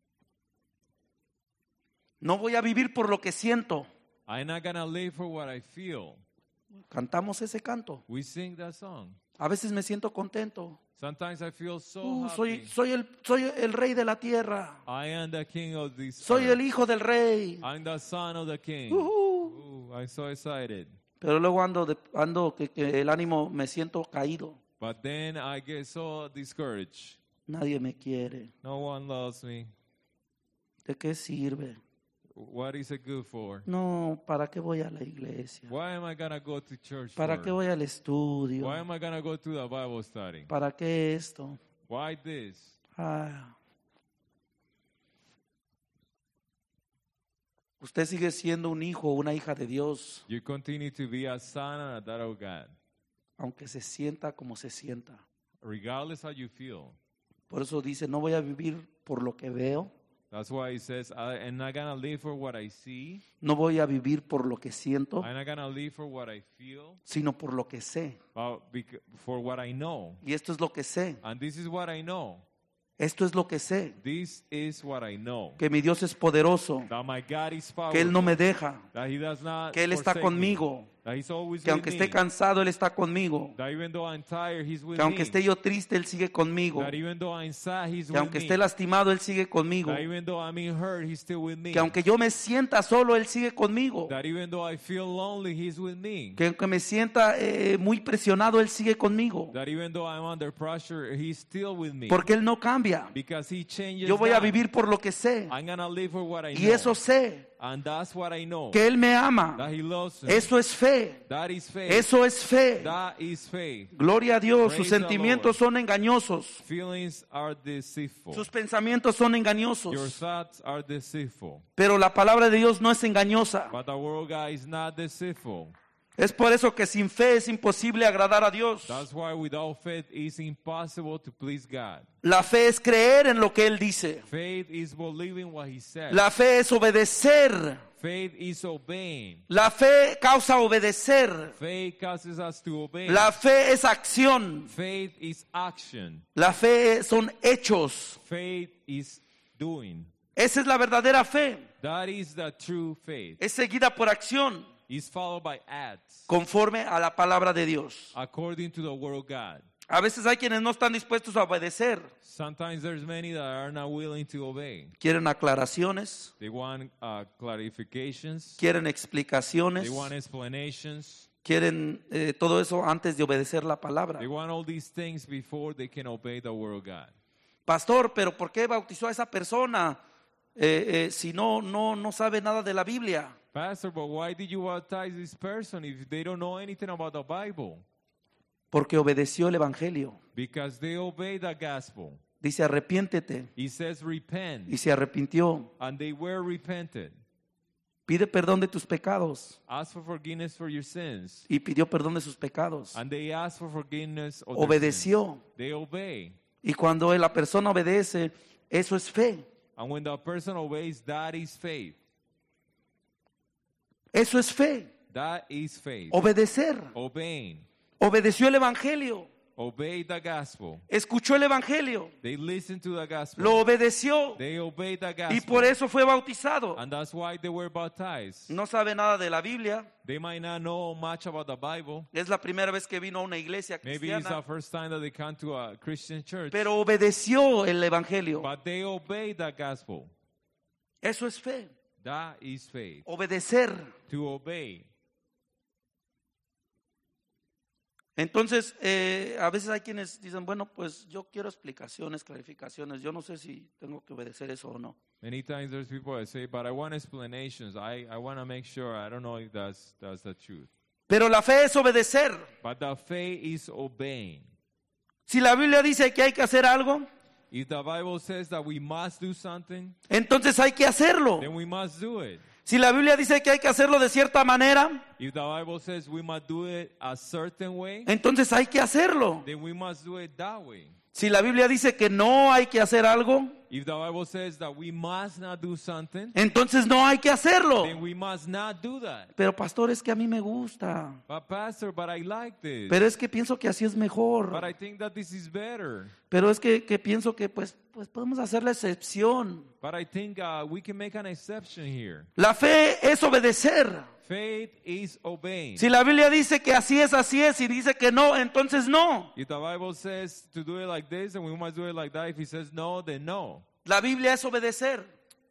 Speaker 1: No voy a vivir por lo que siento.
Speaker 2: I'm not going to live for what I feel.
Speaker 1: Cantamos ese canto.
Speaker 2: We sing that song.
Speaker 1: A veces me siento contento.
Speaker 2: Sometimes I feel so
Speaker 1: Uh,
Speaker 2: happy.
Speaker 1: soy, soy, el, soy el rey de la tierra.
Speaker 2: I am the king of this
Speaker 1: Soy
Speaker 2: earth.
Speaker 1: el hijo del rey.
Speaker 2: I'm the son of the king.
Speaker 1: Ujú.
Speaker 2: Ooh, I'm so excited.
Speaker 1: Pero luego ando, de- ando que, que el ánimo me siento caído.
Speaker 2: But then I get so discouraged.
Speaker 1: Nadie me quiere.
Speaker 2: No one loves me.
Speaker 1: ¿De qué sirve?
Speaker 2: What is it good for?
Speaker 1: No, ¿para qué voy a la iglesia?
Speaker 2: Why am I going to go to church
Speaker 1: ¿Para
Speaker 2: for?
Speaker 1: qué voy al estudio?
Speaker 2: Why am I going to go to the Bible study?
Speaker 1: ¿Para qué esto?
Speaker 2: Why this?
Speaker 1: Ah. Usted sigue siendo un hijo o una hija de Dios,
Speaker 2: You continue to be a son and a daughter of God,
Speaker 1: aunque se sienta como se sienta.
Speaker 2: regardless how you feel.
Speaker 1: Por eso dice, no voy a vivir por lo que veo,
Speaker 2: That's why he says, I am not going to live for what I see.
Speaker 1: no voy a vivir por lo que siento,
Speaker 2: I'm not going to live for what I feel,
Speaker 1: sino por lo que sé.
Speaker 2: but bec- for what I know.
Speaker 1: Y esto es lo que sé.
Speaker 2: And this is what I know.
Speaker 1: Esto es lo que sé.
Speaker 2: This is what I know.
Speaker 1: Que mi Dios es poderoso,
Speaker 2: That my God is powerful.
Speaker 1: que Él no me deja,
Speaker 2: That he does not
Speaker 1: que Él está
Speaker 2: forsake
Speaker 1: conmigo,
Speaker 2: me. That he's always
Speaker 1: que
Speaker 2: with
Speaker 1: aunque
Speaker 2: me.
Speaker 1: esté cansado, Él está conmigo,
Speaker 2: That even though I'm tired, he's with
Speaker 1: que aunque
Speaker 2: me.
Speaker 1: esté yo triste, Él sigue conmigo,
Speaker 2: That even though I'm sad, he's
Speaker 1: que
Speaker 2: with
Speaker 1: aunque
Speaker 2: me.
Speaker 1: esté lastimado, Él sigue conmigo,
Speaker 2: That even though I'm in hurt, he's still with me.
Speaker 1: que aunque yo me sienta solo, Él sigue conmigo,
Speaker 2: That even though I feel lonely, he's with me.
Speaker 1: que aunque me sienta eh, muy presionado, Él sigue conmigo,
Speaker 2: That even though I'm under pressure, he's still with me.
Speaker 1: porque Él no cambia.
Speaker 2: Because he changes
Speaker 1: Yo voy a
Speaker 2: not.
Speaker 1: vivir por lo que sé,
Speaker 2: I'm gonna live for what I
Speaker 1: y
Speaker 2: know.
Speaker 1: eso sé,
Speaker 2: And that's what I know.
Speaker 1: que Él me ama.
Speaker 2: That he loves me.
Speaker 1: Eso es fe,
Speaker 2: That is faith.
Speaker 1: eso es fe.
Speaker 2: That is faith.
Speaker 1: Gloria a Dios, sus
Speaker 2: Praise the
Speaker 1: sentimientos son engañosos,
Speaker 2: Feelings are deceitful.
Speaker 1: sus pensamientos son
Speaker 2: Your
Speaker 1: engañosos,
Speaker 2: thoughts are deceitful.
Speaker 1: pero la palabra de Dios no es engañosa.
Speaker 2: But the word of God is not deceitful.
Speaker 1: Es por eso que sin fe es imposible agradar a Dios.
Speaker 2: That's why without faith it's impossible to please God.
Speaker 1: La fe es creer en lo que Él dice.
Speaker 2: Faith is believing what he says.
Speaker 1: La fe es obedecer.
Speaker 2: Faith is obeying.
Speaker 1: La fe causa obedecer.
Speaker 2: Faith causes us to obey.
Speaker 1: La fe es acción.
Speaker 2: Faith is action.
Speaker 1: La fe son hechos.
Speaker 2: Faith is doing.
Speaker 1: Esa es la verdadera fe.
Speaker 2: That is the true faith.
Speaker 1: Es seguida por acción,
Speaker 2: It's followed by acts
Speaker 1: conforme a la palabra de Dios.
Speaker 2: according to the word of God.
Speaker 1: A veces hay quienes no están dispuestos a obedecer.
Speaker 2: Sometimes there's many that are not willing to obey.
Speaker 1: Quieren aclaraciones,
Speaker 2: They want uh, clarifications.
Speaker 1: quieren
Speaker 2: They
Speaker 1: explicaciones,
Speaker 2: want explanations.
Speaker 1: quieren eh, todo eso antes de obedecer la palabra.
Speaker 2: They want all these things before they can obey the word of God.
Speaker 1: Pastor, pero ¿por qué bautizó a esa persona eh, eh, si no, no, no sabe nada de la Biblia?
Speaker 2: Pastor, but why did you baptize this person if they don't know anything about the Bible?
Speaker 1: Porque obedeció el evangelio.
Speaker 2: Because they obey the gospel.
Speaker 1: Dice arrepiéntete,
Speaker 2: He says repent,
Speaker 1: y se arrepintió.
Speaker 2: and they were repented.
Speaker 1: Pide perdón de tus pecados,
Speaker 2: Ask for forgiveness for your sins,
Speaker 1: y pidió perdón de sus pecados.
Speaker 2: and they ask for forgiveness of their
Speaker 1: Obedeció.
Speaker 2: sins. They obey.
Speaker 1: Y cuando la persona obedece, eso es fe.
Speaker 2: And when the person obeys, that is faith.
Speaker 1: Eso es fe.
Speaker 2: That is faith.
Speaker 1: Obedecer.
Speaker 2: Obeying.
Speaker 1: Obedeció el evangelio.
Speaker 2: Obey the gospel.
Speaker 1: Escuchó el evangelio.
Speaker 2: They listen to the gospel.
Speaker 1: Lo obedeció.
Speaker 2: They obey the
Speaker 1: Y
Speaker 2: gospel.
Speaker 1: por eso fue bautizado.
Speaker 2: And that's why they were baptized.
Speaker 1: No sabe nada de la Biblia.
Speaker 2: They might not know much about the Bible.
Speaker 1: Es la primera vez que vino a una iglesia
Speaker 2: Maybe it's the
Speaker 1: cristiana.
Speaker 2: first time that they come to a Christian church.
Speaker 1: Pero obedeció el evangelio.
Speaker 2: But they obey the gospel.
Speaker 1: Eso es fe.
Speaker 2: That is faith.
Speaker 1: Obedecer.
Speaker 2: To obey.
Speaker 1: Entonces, eh, a veces hay quienes dicen, bueno, pues yo quiero explicaciones, clarificaciones. Yo no sé si tengo que obedecer eso o no.
Speaker 2: Many times there's people that say, but I want explanations. I, I want to make sure. I don't know if that's, that's the truth.
Speaker 1: Pero la fe es obedecer.
Speaker 2: But the faith is obeying.
Speaker 1: Si la Biblia dice que hay que hacer algo,
Speaker 2: If the Bible says that we must do something,
Speaker 1: entonces hay que hacerlo.
Speaker 2: then we must do it.
Speaker 1: Si la Biblia dice que hay que hacerlo de cierta manera,
Speaker 2: If the Bible says we must do it a certain way,
Speaker 1: entonces hay que hacerlo.
Speaker 2: then we must do it that way.
Speaker 1: Si la Biblia dice que no hay que hacer algo,
Speaker 2: If the Bible says that we must not do something,
Speaker 1: entonces no hay que hacerlo.
Speaker 2: then we must not do that.
Speaker 1: Pero pastor, es que a mí me gusta.
Speaker 2: But pastor, but I like this.
Speaker 1: Pero es que pienso que así es mejor.
Speaker 2: But I think that this is better.
Speaker 1: Pero es que, que pienso que pues, pues podemos hacer la excepción.
Speaker 2: But I think uh, we can make an exception here.
Speaker 1: La fe es obedecer.
Speaker 2: Faith is obeying.
Speaker 1: Si la Biblia dice que así es, así es, y dice que no, entonces no.
Speaker 2: If the Bible says to do it like this, and we must do it like that. If it says no, then no.
Speaker 1: La Biblia es obedecer.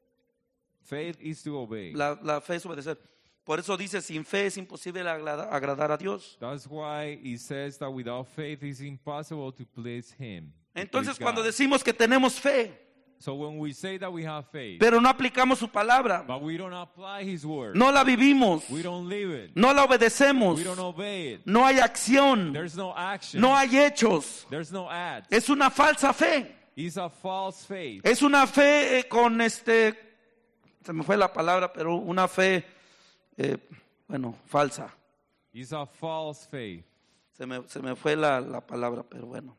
Speaker 2: Faith is to obey.
Speaker 1: La, la fe es obedecer. Por eso dice, sin fe es imposible agrada- agradar a Dios.
Speaker 2: That's why it says that without faith it's impossible to please Him. to
Speaker 1: Entonces
Speaker 2: please
Speaker 1: cuando
Speaker 2: God.
Speaker 1: decimos que tenemos fe,
Speaker 2: So when we say that we have faith,
Speaker 1: pero no aplicamos su palabra,
Speaker 2: but we don't apply His word,
Speaker 1: no la vivimos,
Speaker 2: we don't live it,
Speaker 1: no la obedecemos,
Speaker 2: we don't obey it,
Speaker 1: no hay acción,
Speaker 2: there's no action,
Speaker 1: no hay hechos,
Speaker 2: there's no act.
Speaker 1: es una falsa fe.
Speaker 2: It's a false faith.
Speaker 1: Es una fe eh, con este, se me fue la palabra, pero una fe, eh, bueno, falsa.
Speaker 2: It's a false faith.
Speaker 1: Se me, se me fue la, la palabra, pero bueno.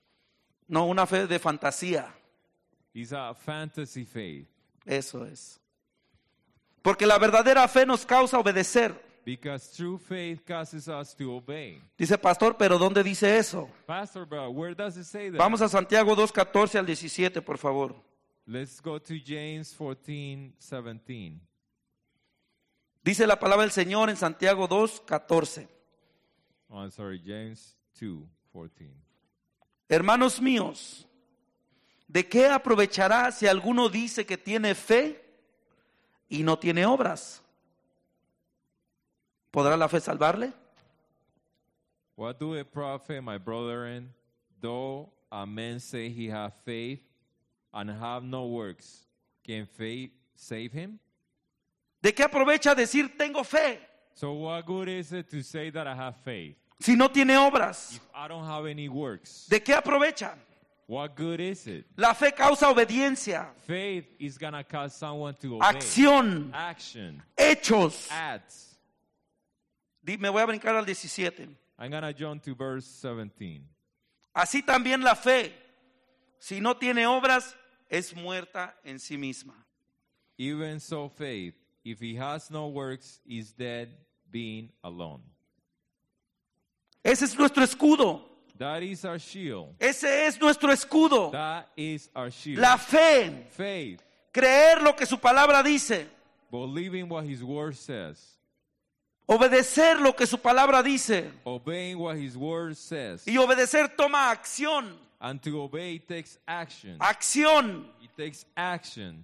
Speaker 1: No, una fe de fantasía.
Speaker 2: It's a fantasy faith.
Speaker 1: Eso es. Porque la verdadera fe nos causa obedecer.
Speaker 2: Because true faith causes us to obey.
Speaker 1: Dice pastor, pero ¿dónde dice eso?
Speaker 2: Pastor, but where does it say that?
Speaker 1: Vamos a Santiago dos, catorce al diecisiete, por favor.
Speaker 2: Let's go to James fourteen, seventeen.
Speaker 1: Dice la palabra del Señor en Santiago dos, catorce.
Speaker 2: Oh, I'm sorry, James two, fourteen.
Speaker 1: Hermanos míos, ¿de qué aprovechará si alguno dice que tiene fe y no tiene obras? ¿Podrá la fe salvarle?
Speaker 2: What do it profit, my brethren, though a man say he have faith and have no works? Can faith save him?
Speaker 1: ¿De qué aprovecha decir tengo fe
Speaker 2: So what good is it to say that I have faith
Speaker 1: si no tiene obras?
Speaker 2: if I don't have any works?
Speaker 1: ¿De qué aprovecha?
Speaker 2: What good is it?
Speaker 1: La fe causa obediencia,
Speaker 2: Faith is going to cause someone to obey.
Speaker 1: acción,
Speaker 2: Action.
Speaker 1: hechos.
Speaker 2: Acts.
Speaker 1: Di- Me voy a brincar al diecisiete.
Speaker 2: I'm going to jump to verse seventeen.
Speaker 1: Así también la fe, si no tiene obras, es muerta en sí misma.
Speaker 2: Even so faith, if he has no works, is dead being alone.
Speaker 1: Ese es nuestro escudo.
Speaker 2: That is our shield.
Speaker 1: Ese es nuestro escudo.
Speaker 2: That is our shield.
Speaker 1: La fe,
Speaker 2: Faith,
Speaker 1: creer lo que su palabra dice.
Speaker 2: believing what his word says.
Speaker 1: Obedecer lo que su palabra dice.
Speaker 2: Obeying what his word says.
Speaker 1: Y obedecer toma acción.
Speaker 2: And to obey takes action.
Speaker 1: Acción.
Speaker 2: It takes action.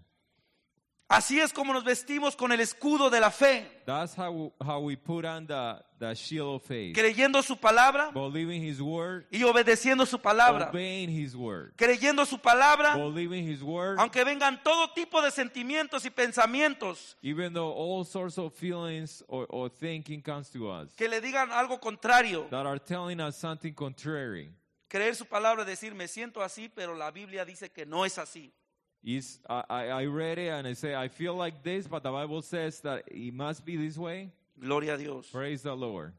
Speaker 1: Así es como nos vestimos con el escudo de la fe.
Speaker 2: That's how, how we put on the, the shield of faith.
Speaker 1: Creyendo su palabra
Speaker 2: Believing his word.
Speaker 1: y obedeciendo su palabra.
Speaker 2: Obeying his word.
Speaker 1: Creyendo su palabra,
Speaker 2: Believing his word.
Speaker 1: aunque vengan todo tipo de sentimientos y pensamientos
Speaker 2: Even though all sorts of feelings or, or thinking comes to us.
Speaker 1: que le digan algo contrario.
Speaker 2: That are telling us something contrary.
Speaker 1: Creer su palabra, decir, me siento así, pero la Biblia dice que no es así.
Speaker 2: Is I, I I read it and I say, I feel like this, but the Bible says that it must be this way.
Speaker 1: Gloria a Dios.
Speaker 2: Praise the Lord.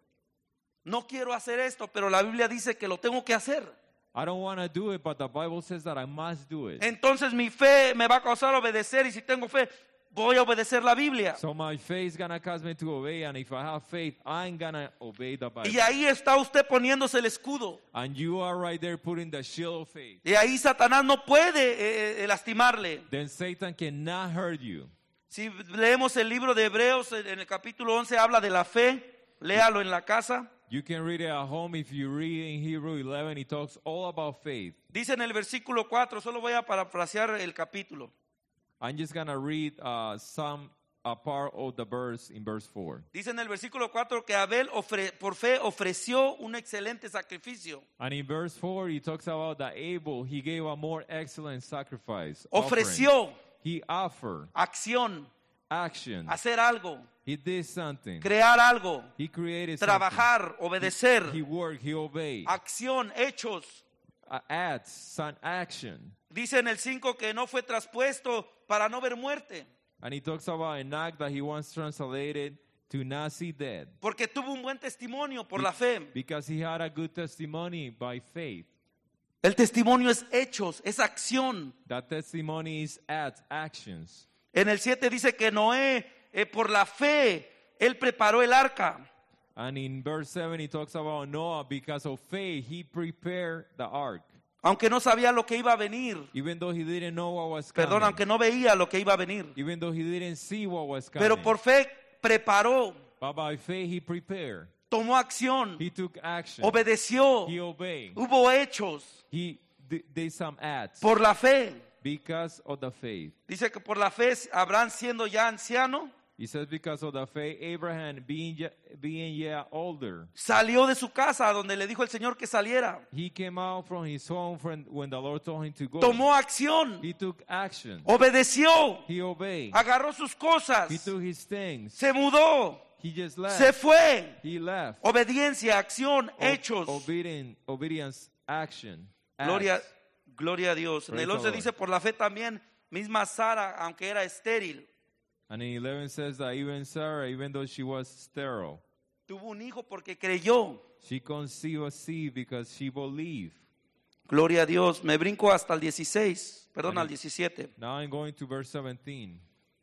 Speaker 1: No quiero hacer esto, pero la Biblia dice que lo tengo que hacer.
Speaker 2: I don't want to do it, but the Bible says that I must do it.
Speaker 1: Entonces mi fe me va a causar obedecer, y si tengo fe, voy a obedecer la Biblia.
Speaker 2: So my faith is going to cause me to obey, and if I have faith, I'm going to obey the Bible.
Speaker 1: Y ahí está usted poniéndose el escudo.
Speaker 2: And you are right there putting the shield of faith.
Speaker 1: Y ahí Satanás no puede eh, eh, lastimarle.
Speaker 2: Then Satan cannot hurt you.
Speaker 1: Si leemos el libro de Hebreos, en el capítulo once habla de la fe. Léalo en la casa.
Speaker 2: You can read it at home. If you read in Hebrew eleven, it talks all about faith.
Speaker 1: Dice en el versículo cuatro, solo voy a parafrasear el capítulo.
Speaker 2: I'm just going to read uh, some a part of the verse in verse four.
Speaker 1: Dice en el versículo cuatro que Abel ofre, por fe ofreció un excelente sacrificio.
Speaker 2: And in verse four, he talks about that Abel, he gave a more excellent sacrifice.
Speaker 1: Ofreció.
Speaker 2: Offering. He offered
Speaker 1: Acción.
Speaker 2: action.
Speaker 1: Hacer algo.
Speaker 2: He did something.
Speaker 1: Crear algo.
Speaker 2: He created
Speaker 1: Trabajar.
Speaker 2: something.
Speaker 1: Obedecer.
Speaker 2: He worked, he obeyed.
Speaker 1: Acción. Hechos.
Speaker 2: Uh, acts, some action.
Speaker 1: Dice en el cinco que no fue traspuesto para no ver muerte.
Speaker 2: And he talks about an act that he once translated to not see death.
Speaker 1: Porque tuvo un buen testimonio por la fe.
Speaker 2: Because he had a good testimony by faith.
Speaker 1: El testimonio es hechos, es acción.
Speaker 2: That testimony is acts, actions.
Speaker 1: En el siete dice que Noé, eh, por la fe, él preparó el arca.
Speaker 2: And in verse seven, he talks about Noah, because of faith, he prepared the ark.
Speaker 1: Aunque no sabía lo que iba a venir.
Speaker 2: Even though he didn't know what was coming.
Speaker 1: Perdón, aunque no veía lo que iba a venir.
Speaker 2: Even though he didn't see what was coming.
Speaker 1: Pero por fe preparó.
Speaker 2: But by faith, he prepared.
Speaker 1: Tomó acción.
Speaker 2: He took action.
Speaker 1: Obedeció.
Speaker 2: He obeyed.
Speaker 1: Hubo hechos.
Speaker 2: He d- did some acts.
Speaker 1: Por la fe.
Speaker 2: Because of the faith.
Speaker 1: Dice que por la fe, Abraham siendo ya anciano,
Speaker 2: He says because of the faith, Abraham being ye- being yeah older,
Speaker 1: salió de su casa donde le dijo el Señor que saliera.
Speaker 2: he came out from his home from when the Lord told him to go.
Speaker 1: Tomó acción.
Speaker 2: He took action.
Speaker 1: Obedeció.
Speaker 2: He obeyed.
Speaker 1: Agarró sus cosas.
Speaker 2: He took his things.
Speaker 1: Se mudó.
Speaker 2: He just left.
Speaker 1: Se fue.
Speaker 2: He left.
Speaker 1: Obediencia, acción,
Speaker 2: O-
Speaker 1: hechos.
Speaker 2: obedient, obedience, action.
Speaker 1: Gloria,
Speaker 2: acts.
Speaker 1: gloria a Dios. En
Speaker 2: Praise
Speaker 1: el
Speaker 2: the
Speaker 1: once
Speaker 2: Lord.
Speaker 1: dice por la fe también, misma Sara, aunque era estéril,
Speaker 2: And in eleven says that even Sarah, even though she was sterile,
Speaker 1: tuvo un hijo porque creyó.
Speaker 2: she conceived a seed because she believed.
Speaker 1: Gloria a Dios. Me brinco hasta el dieciséis, perdón,
Speaker 2: Amén.
Speaker 1: al diecisiete.
Speaker 2: Now I'm going to verse seventeen.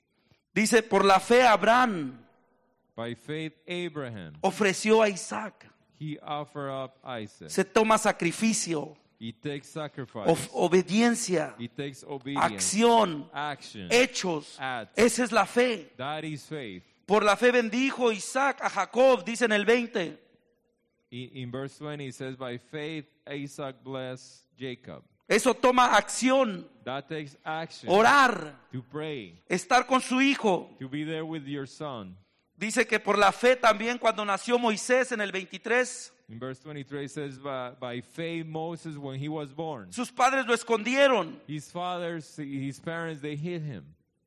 Speaker 1: Dice, por la fe Abraham
Speaker 2: By faith, Abraham,
Speaker 1: ofreció a Isaac.
Speaker 2: he offered up Isaac.
Speaker 1: Se toma sacrificio,
Speaker 2: He takes sacrifice.
Speaker 1: of- obediencia,
Speaker 2: He takes obedience.
Speaker 1: acción,
Speaker 2: Action.
Speaker 1: hechos.
Speaker 2: Acts.
Speaker 1: Esa es la fe.
Speaker 2: That is faith.
Speaker 1: Por la fe bendijo Isaac a Jacob, dice en el veinte.
Speaker 2: In, in verse twenty, it says, by faith, Isaac blessed Jacob.
Speaker 1: Eso toma acción,
Speaker 2: That takes action.
Speaker 1: orar,
Speaker 2: To pray.
Speaker 1: estar con su hijo.
Speaker 2: To be there with your son.
Speaker 1: Dice que por la fe también cuando nació Moisés en el veintitrés,
Speaker 2: In verse twenty-three, it says, by, by faith, Moses, when he was born,
Speaker 1: sus padres lo escondieron,
Speaker 2: his fathers, his parents, they hid him.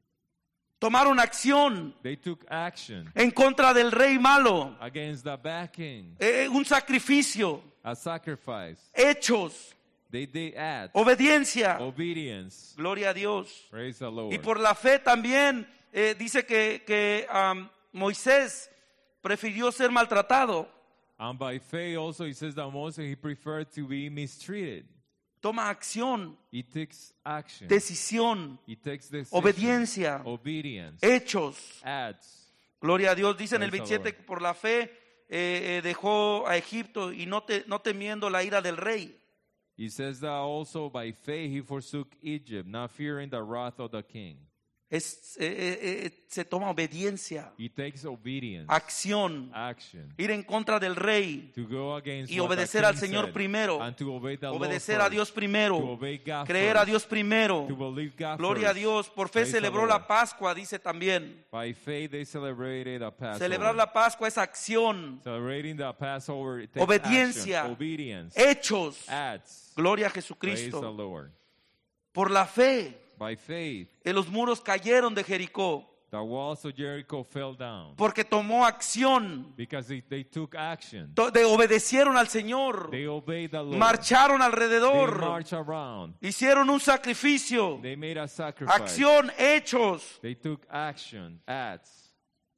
Speaker 1: tomaron acción
Speaker 2: They took action
Speaker 1: en contra del rey malo,
Speaker 2: against the backing,
Speaker 1: eh, un sacrificio,
Speaker 2: a sacrifice.
Speaker 1: hechos,
Speaker 2: They did act,
Speaker 1: obediencia.
Speaker 2: obedience.
Speaker 1: Gloria a Dios.
Speaker 2: Praise the Lord.
Speaker 1: Y por la fe también eh, dice que, que um, Moisés prefirió ser maltratado.
Speaker 2: And by faith also, it says that Moses, he preferred to be mistreated.
Speaker 1: Toma acción,
Speaker 2: He takes action.
Speaker 1: decisión,
Speaker 2: He takes decision.
Speaker 1: obediencia,
Speaker 2: Obedience.
Speaker 1: hechos.
Speaker 2: Acts.
Speaker 1: Gloria a Dios. Dice en el
Speaker 2: Praise the
Speaker 1: veintisiete
Speaker 2: Lord.
Speaker 1: que por la fe eh, eh, dejó a Egipto y no, te- no temiendo la ira del rey.
Speaker 2: He says that also by faith he forsook Egypt, not fearing the wrath of the king.
Speaker 1: Es, eh, eh, eh, se toma obediencia,
Speaker 2: It takes obedience,
Speaker 1: acción,
Speaker 2: action,
Speaker 1: ir en contra del rey
Speaker 2: to go against
Speaker 1: y
Speaker 2: what the
Speaker 1: obedecer
Speaker 2: king
Speaker 1: al Señor
Speaker 2: said,
Speaker 1: primero,
Speaker 2: and to obey the Lord
Speaker 1: obedecer a
Speaker 2: first,
Speaker 1: Dios
Speaker 2: to
Speaker 1: primero,
Speaker 2: obey God
Speaker 1: creer a
Speaker 2: first,
Speaker 1: Dios primero.
Speaker 2: to believe God
Speaker 1: Gloria a
Speaker 2: first.
Speaker 1: Dios. Por fe
Speaker 2: Praise the
Speaker 1: celebró
Speaker 2: Lord.
Speaker 1: la Pascua, dice también.
Speaker 2: By faith they celebrated a Passover.
Speaker 1: Celebrar la Pascua es acción,
Speaker 2: Celebrating the Passover, it takes
Speaker 1: obediencia,
Speaker 2: action, obedience,
Speaker 1: hechos.
Speaker 2: acts.
Speaker 1: Gloria a
Speaker 2: Praise the
Speaker 1: Jesucristo.
Speaker 2: Lord.
Speaker 1: Por la fe,
Speaker 2: By faith,
Speaker 1: en los muros cayeron de Jericó,
Speaker 2: the walls of Jericho fell down
Speaker 1: porque tomó acción,
Speaker 2: because they, they took action.
Speaker 1: to- de obedecieron al Señor,
Speaker 2: They obeyed the Lord.
Speaker 1: marcharon
Speaker 2: They
Speaker 1: alrededor,
Speaker 2: marched around.
Speaker 1: hicieron un sacrificio,
Speaker 2: They made a sacrifice.
Speaker 1: acción, hechos.
Speaker 2: They took action, acts.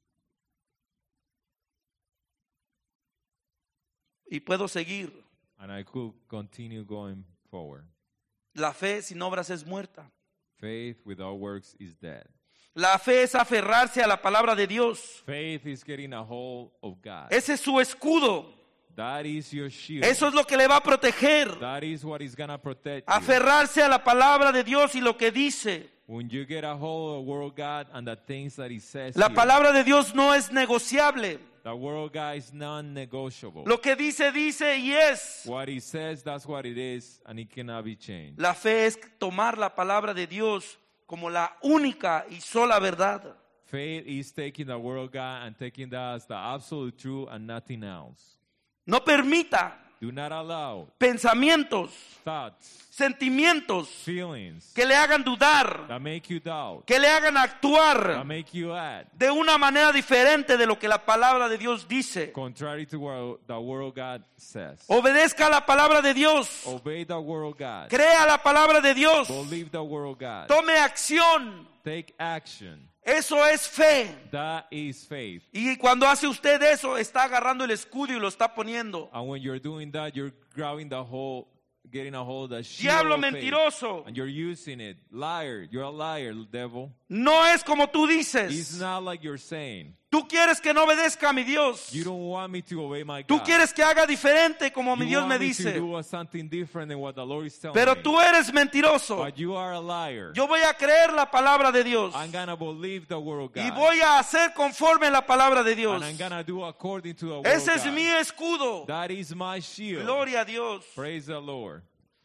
Speaker 1: Y puedo seguir.
Speaker 2: And I could continue going forward.
Speaker 1: La fe sin obras es muerta.
Speaker 2: Faith without works is dead.
Speaker 1: La fe es aferrarse a la palabra de Dios.
Speaker 2: Faith is getting a hold of God.
Speaker 1: Ese es su escudo.
Speaker 2: That is your shield.
Speaker 1: Eso es lo que le va a proteger.
Speaker 2: That is what is going to protect you.
Speaker 1: Aferrarse a la palabra de Dios y lo que dice.
Speaker 2: When you get a hold of the Word of God and the things that He says
Speaker 1: La
Speaker 2: here,
Speaker 1: palabra de Dios no es negociable.
Speaker 2: the Word of God is non-negotiable.
Speaker 1: Lo que dice, dice y es.
Speaker 2: What He says, that's what it is, and it cannot be changed.
Speaker 1: La fe es tomar la palabra de Dios como la única y sola verdad.
Speaker 2: Faith is taking the Word of God and taking that as the absolute truth and nothing else.
Speaker 1: No permita
Speaker 2: Do not allow
Speaker 1: pensamientos,
Speaker 2: thoughts,
Speaker 1: sentimientos
Speaker 2: feelings
Speaker 1: que le hagan dudar,
Speaker 2: that make you doubt,
Speaker 1: que le hagan
Speaker 2: that
Speaker 1: actuar
Speaker 2: make you act
Speaker 1: de una manera diferente de lo que la palabra de Dios dice.
Speaker 2: contrary to what the Word of God says.
Speaker 1: Obedezca a la palabra de Dios.
Speaker 2: Obey the Word of God.
Speaker 1: Crea la palabra de Dios.
Speaker 2: Believe the Word of God.
Speaker 1: Tome acción.
Speaker 2: Take action.
Speaker 1: Eso es fe.
Speaker 2: That is faith.
Speaker 1: Y cuando hace usted eso, está agarrando el escudo y lo está poniendo.
Speaker 2: And when you're doing that, you're grabbing the whole, getting a hold of the shield
Speaker 1: Diablo
Speaker 2: of faith.
Speaker 1: mentiroso.
Speaker 2: And you're using it. Liar. You're a liar, devil.
Speaker 1: No es como tú
Speaker 2: It's
Speaker 1: dices.
Speaker 2: not like you're saying.
Speaker 1: Tú quieres que no obedezca a mi Dios.
Speaker 2: You don't want me to obey my
Speaker 1: Tú
Speaker 2: God.
Speaker 1: quieres que haga diferente como mi
Speaker 2: You
Speaker 1: Dios
Speaker 2: want
Speaker 1: me
Speaker 2: me to
Speaker 1: dice.
Speaker 2: do something different than what the Lord is telling
Speaker 1: Pero
Speaker 2: me.
Speaker 1: tú eres mentiroso.
Speaker 2: But you are a liar.
Speaker 1: Yo voy a creer la palabra de Dios.
Speaker 2: I'm going to believe the Word of God.
Speaker 1: Y voy a hacer conforme la palabra de Dios.
Speaker 2: And I'm going to do according to the Word
Speaker 1: Ese
Speaker 2: of
Speaker 1: es
Speaker 2: God.
Speaker 1: mi escudo.
Speaker 2: That is my shield.
Speaker 1: Gloria a Dios.
Speaker 2: Praise the Lord.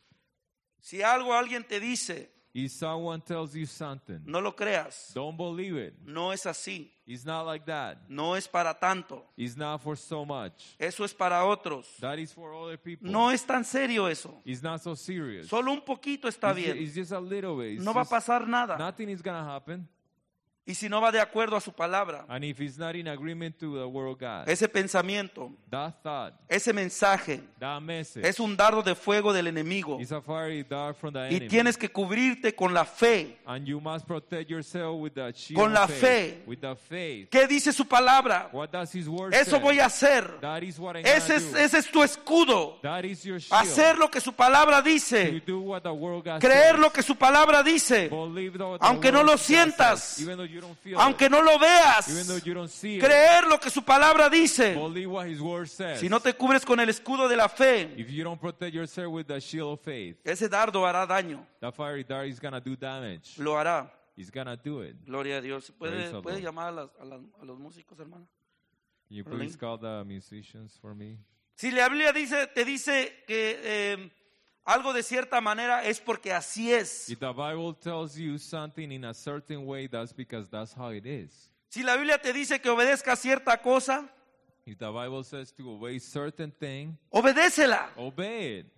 Speaker 1: Si algo alguien te dice,
Speaker 2: If someone tells you something,
Speaker 1: no lo creas.
Speaker 2: don't believe it.
Speaker 1: No es así.
Speaker 2: It's not like that.
Speaker 1: No es para tanto.
Speaker 2: It's not for so much.
Speaker 1: Eso es para otros.
Speaker 2: That is for other people.
Speaker 1: No es tan serio eso.
Speaker 2: It's not so serious.
Speaker 1: Solo un poquito está
Speaker 2: it's, ju-
Speaker 1: bien.
Speaker 2: it's just a little bit. It's
Speaker 1: No va a
Speaker 2: just-
Speaker 1: pasar nada.
Speaker 2: Nothing is going to happen.
Speaker 1: Y si no va de acuerdo a su palabra,
Speaker 2: And if it's not in agreement to the Word of God,
Speaker 1: ese pensamiento,
Speaker 2: that thought,
Speaker 1: ese mensaje,
Speaker 2: that message,
Speaker 1: es un dardo de fuego del enemigo.
Speaker 2: is a fiery dart from the
Speaker 1: Y
Speaker 2: enemy.
Speaker 1: tienes que cubrirte con la fe.
Speaker 2: And you must protect yourself with the shield
Speaker 1: Con
Speaker 2: of
Speaker 1: la
Speaker 2: faith.
Speaker 1: fe.
Speaker 2: With the faith.
Speaker 1: ¿Qué dice su palabra?
Speaker 2: What does His Word
Speaker 1: Eso
Speaker 2: say?
Speaker 1: voy a hacer.
Speaker 2: That is what I'm going
Speaker 1: Ese
Speaker 2: to
Speaker 1: es,
Speaker 2: do.
Speaker 1: ese es tu escudo.
Speaker 2: That is your shield.
Speaker 1: Hacer lo que su palabra
Speaker 2: To
Speaker 1: dice.
Speaker 2: do what the Word of God
Speaker 1: Creer
Speaker 2: says.
Speaker 1: lo que su palabra dice.
Speaker 2: Believe the, the
Speaker 1: Aunque
Speaker 2: Word
Speaker 1: no lo
Speaker 2: of God
Speaker 1: sientas.
Speaker 2: says. Even though you don't feel
Speaker 1: Aunque
Speaker 2: it.
Speaker 1: no lo
Speaker 2: Even
Speaker 1: veas.
Speaker 2: though you don't see it.
Speaker 1: Creer lo que su palabra dice.
Speaker 2: Believe what His Word says.
Speaker 1: Si no te cubres con el escudo de la fe,
Speaker 2: If you don't protect yourself with the shield of faith,
Speaker 1: ese dardo hará daño.
Speaker 2: that fiery dart is going to do damage.
Speaker 1: Lo hará.
Speaker 2: He's going to do it.
Speaker 1: Gloria a Dios.
Speaker 2: Praise
Speaker 1: ¿Puede,
Speaker 2: the
Speaker 1: puede
Speaker 2: Lord.
Speaker 1: llamar a, las- a las- a los músicos, hermano?
Speaker 2: Can you
Speaker 1: Orlin.
Speaker 2: please call the musicians for me?
Speaker 1: Si la Biblia dice, te dice que eh, algo de cierta manera es porque así es.
Speaker 2: If the Bible tells you something in a certain way, that's because that's how it is.
Speaker 1: Si la Biblia te dice que obedezca cierta cosa,
Speaker 2: If the Bible says to obey certain thing,
Speaker 1: obedécela.
Speaker 2: obey it.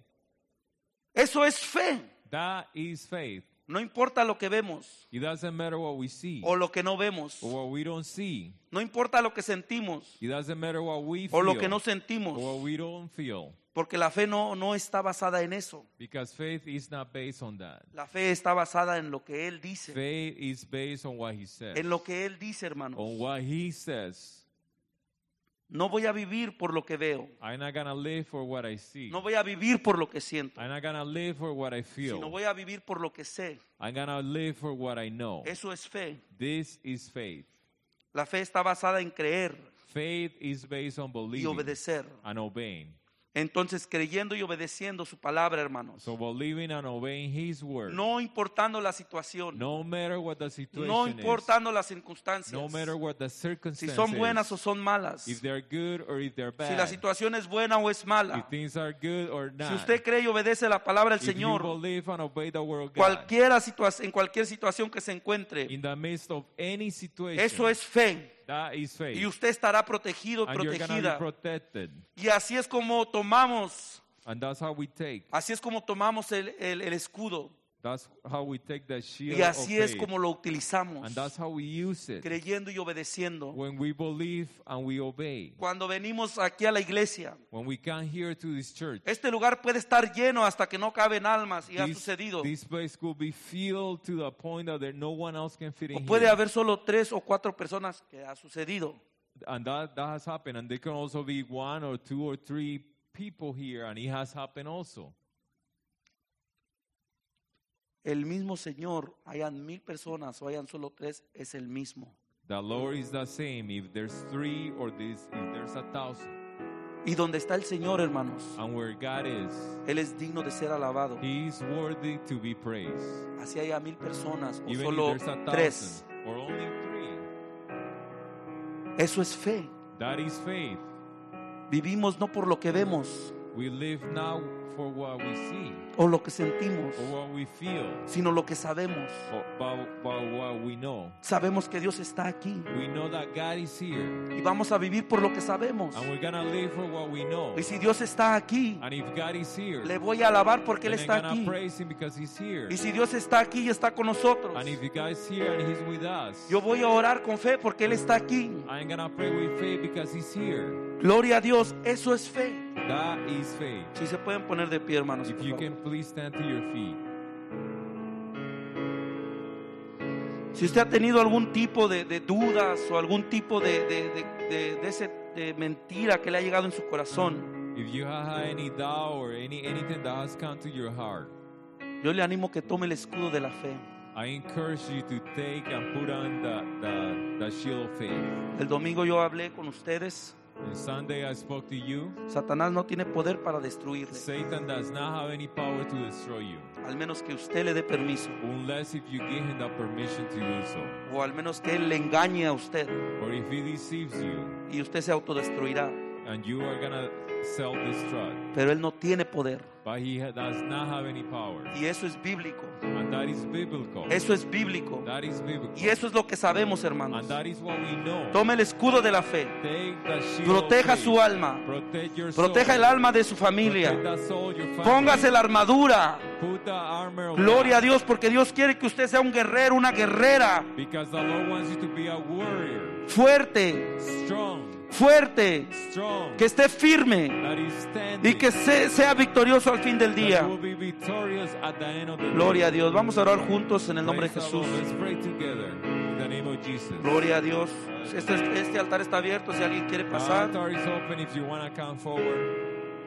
Speaker 1: Eso es fe.
Speaker 2: That is faith.
Speaker 1: No importa lo que vemos
Speaker 2: It doesn't matter what we see
Speaker 1: o lo que no vemos.
Speaker 2: or what we don't see.
Speaker 1: No importa lo que sentimos
Speaker 2: It doesn't matter what we
Speaker 1: o
Speaker 2: feel
Speaker 1: lo que no
Speaker 2: or
Speaker 1: sentimos.
Speaker 2: what we don't feel.
Speaker 1: Porque la fe no, no está basada en eso.
Speaker 2: Because faith is not based on that.
Speaker 1: La fe está basada en lo que Él dice.
Speaker 2: Faith is based on what He says.
Speaker 1: En lo que Él dice, hermanos.
Speaker 2: On what He says.
Speaker 1: No voy a vivir por lo que veo.
Speaker 2: I'm not going to live for what I see.
Speaker 1: No voy a vivir por lo que siento.
Speaker 2: I'm not going to live for what I feel.
Speaker 1: Sino voy a vivir por lo que sé.
Speaker 2: I'm going to live for what I know.
Speaker 1: Eso es fe.
Speaker 2: This is faith.
Speaker 1: La fe está basada en creer
Speaker 2: Faith is based on
Speaker 1: y
Speaker 2: believing
Speaker 1: obedecer.
Speaker 2: and obeying.
Speaker 1: Entonces, creyendo y obedeciendo su palabra, hermanos,
Speaker 2: So believing and obeying His word,
Speaker 1: no importando la situación,
Speaker 2: no matter what the situation
Speaker 1: no
Speaker 2: is,
Speaker 1: importando las circunstancias,
Speaker 2: no matter what the
Speaker 1: si
Speaker 2: circumstances,
Speaker 1: son buenas o son malas,
Speaker 2: if they're good or if they're
Speaker 1: si la
Speaker 2: bad,
Speaker 1: situación es buena o es
Speaker 2: if
Speaker 1: mala,
Speaker 2: things are good or not,
Speaker 1: si usted cree y obedece la palabra del
Speaker 2: if you
Speaker 1: Señor,
Speaker 2: believe and obey the word of God,
Speaker 1: cualquiera situa- en cualquier situación que se encuentre,
Speaker 2: in the midst of any situation,
Speaker 1: eso es fe.
Speaker 2: that is faith.
Speaker 1: Y usted estará protegido,
Speaker 2: And you're gonna be
Speaker 1: protegida.
Speaker 2: protected.
Speaker 1: Y así es como tomamos,
Speaker 2: And that's how we take.
Speaker 1: así es como tomamos el, el- el escudo.
Speaker 2: That's how we take the shield
Speaker 1: Y así
Speaker 2: of
Speaker 1: es
Speaker 2: faith.
Speaker 1: como lo utilizamos,
Speaker 2: And that's how we use it.
Speaker 1: creyendo y obedeciendo.
Speaker 2: When we believe and we obey.
Speaker 1: Cuando venimos aquí a la iglesia,
Speaker 2: When we come here to this church,
Speaker 1: este lugar puede estar lleno hasta que no caben almas, y ha
Speaker 2: this,
Speaker 1: sucedido.
Speaker 2: this place could be filled to the point that there, no one else can fit
Speaker 1: O
Speaker 2: in
Speaker 1: puede
Speaker 2: here.
Speaker 1: haber solo tres o cuatro personas, que ha sucedido.
Speaker 2: And that, that has happened. And there can also be one or two or three people here, and it has happened also.
Speaker 1: El mismo Señor, hayan mil personas o hayan solo tres, es el mismo.
Speaker 2: The Lord is the same if there's three or this, if there's a thousand.
Speaker 1: Y donde está el Señor, hermanos,
Speaker 2: And where God is,
Speaker 1: Él es digno de ser alabado.
Speaker 2: He is worthy to be praised.
Speaker 1: Así haya mil personas o
Speaker 2: Even
Speaker 1: solo
Speaker 2: if there's a
Speaker 1: tres.
Speaker 2: thousand or only three,
Speaker 1: Eso es fe.
Speaker 2: that is faith.
Speaker 1: Vivimos no por lo que vemos
Speaker 2: We live now for what we see
Speaker 1: o lo que sentimos,
Speaker 2: or what we feel,
Speaker 1: sino lo que sabemos.
Speaker 2: or about, about what we know.
Speaker 1: Sabemos que Dios está aquí
Speaker 2: We know that God is here,
Speaker 1: y vamos a vivir por lo que sabemos.
Speaker 2: and we're gonna live for what we know.
Speaker 1: Y si Dios está aquí,
Speaker 2: And if God is here,
Speaker 1: le voy a alabar porque Él
Speaker 2: then I'm
Speaker 1: está
Speaker 2: gonna
Speaker 1: aquí.
Speaker 2: praise Him because He's here.
Speaker 1: Y si Dios está aquí y está con nosotros,
Speaker 2: And if God is here and He's with us,
Speaker 1: yo voy a orar con fe porque Él está aquí.
Speaker 2: I'm gonna pray with faith because He's here.
Speaker 1: Gloria a Dios, eso es fe.
Speaker 2: That is faith.
Speaker 1: Si se pueden poner de pie, hermanos,
Speaker 2: If
Speaker 1: por
Speaker 2: you
Speaker 1: favor.
Speaker 2: can please stand to your feet.
Speaker 1: Si usted ha tenido algún tipo de, de dudas o algún tipo de, de, de, de- de ese, de mentira que le ha llegado en su corazón,
Speaker 2: If you have had any doubt or any anything that has come to your heart,
Speaker 1: yo le animo que tome el escudo de la fe.
Speaker 2: I encourage you to take and put on the, the, the shield of faith.
Speaker 1: El domingo yo hablé con ustedes.
Speaker 2: On Sunday I spoke to you.
Speaker 1: Satanás no tiene poder para destruirle,
Speaker 2: Satan does not have any power to destroy you,
Speaker 1: al menos que usted le dé permiso,
Speaker 2: unless if you give him the permission to do so.
Speaker 1: o al menos que él le engañe a usted
Speaker 2: Or if he deceives you
Speaker 1: y usted se autodestruirá.
Speaker 2: and you are gonna self-destruct.
Speaker 1: Pero él no tiene poder,
Speaker 2: But he ha- does not have any power.
Speaker 1: y eso es bíblico.
Speaker 2: And that is biblical.
Speaker 1: Eso es bíblico,
Speaker 2: That is biblical.
Speaker 1: y eso es lo que sabemos, hermanos.
Speaker 2: And that is what we know.
Speaker 1: Tome el escudo de la fe,
Speaker 2: Take the shield
Speaker 1: proteja
Speaker 2: of faith.
Speaker 1: su alma,
Speaker 2: Protect your soul.
Speaker 1: proteja el alma de su familia,
Speaker 2: Protect the soul, your family.
Speaker 1: póngase la armadura.
Speaker 2: Put the armor of
Speaker 1: Gloria a
Speaker 2: God.
Speaker 1: Dios, porque Dios quiere que usted sea un guerrero, una guerrera
Speaker 2: Because the Lord wants you to be a warrior.
Speaker 1: fuerte,
Speaker 2: Strong.
Speaker 1: fuerte,
Speaker 2: Strong.
Speaker 1: que esté firme
Speaker 2: That is standing.
Speaker 1: y que se- sea victorioso al fin del
Speaker 2: That you
Speaker 1: día.
Speaker 2: will be victorious at the end of the day.
Speaker 1: Gloria a Dios. Vamos a orar juntos en el nombre de
Speaker 2: Praise the
Speaker 1: Jesús.
Speaker 2: Lord. Let's pray together in the name of Jesus.
Speaker 1: Gloria a Dios. Este, este altar está abierto si alguien quiere
Speaker 2: The
Speaker 1: pasar.
Speaker 2: altar is open if you want to come forward.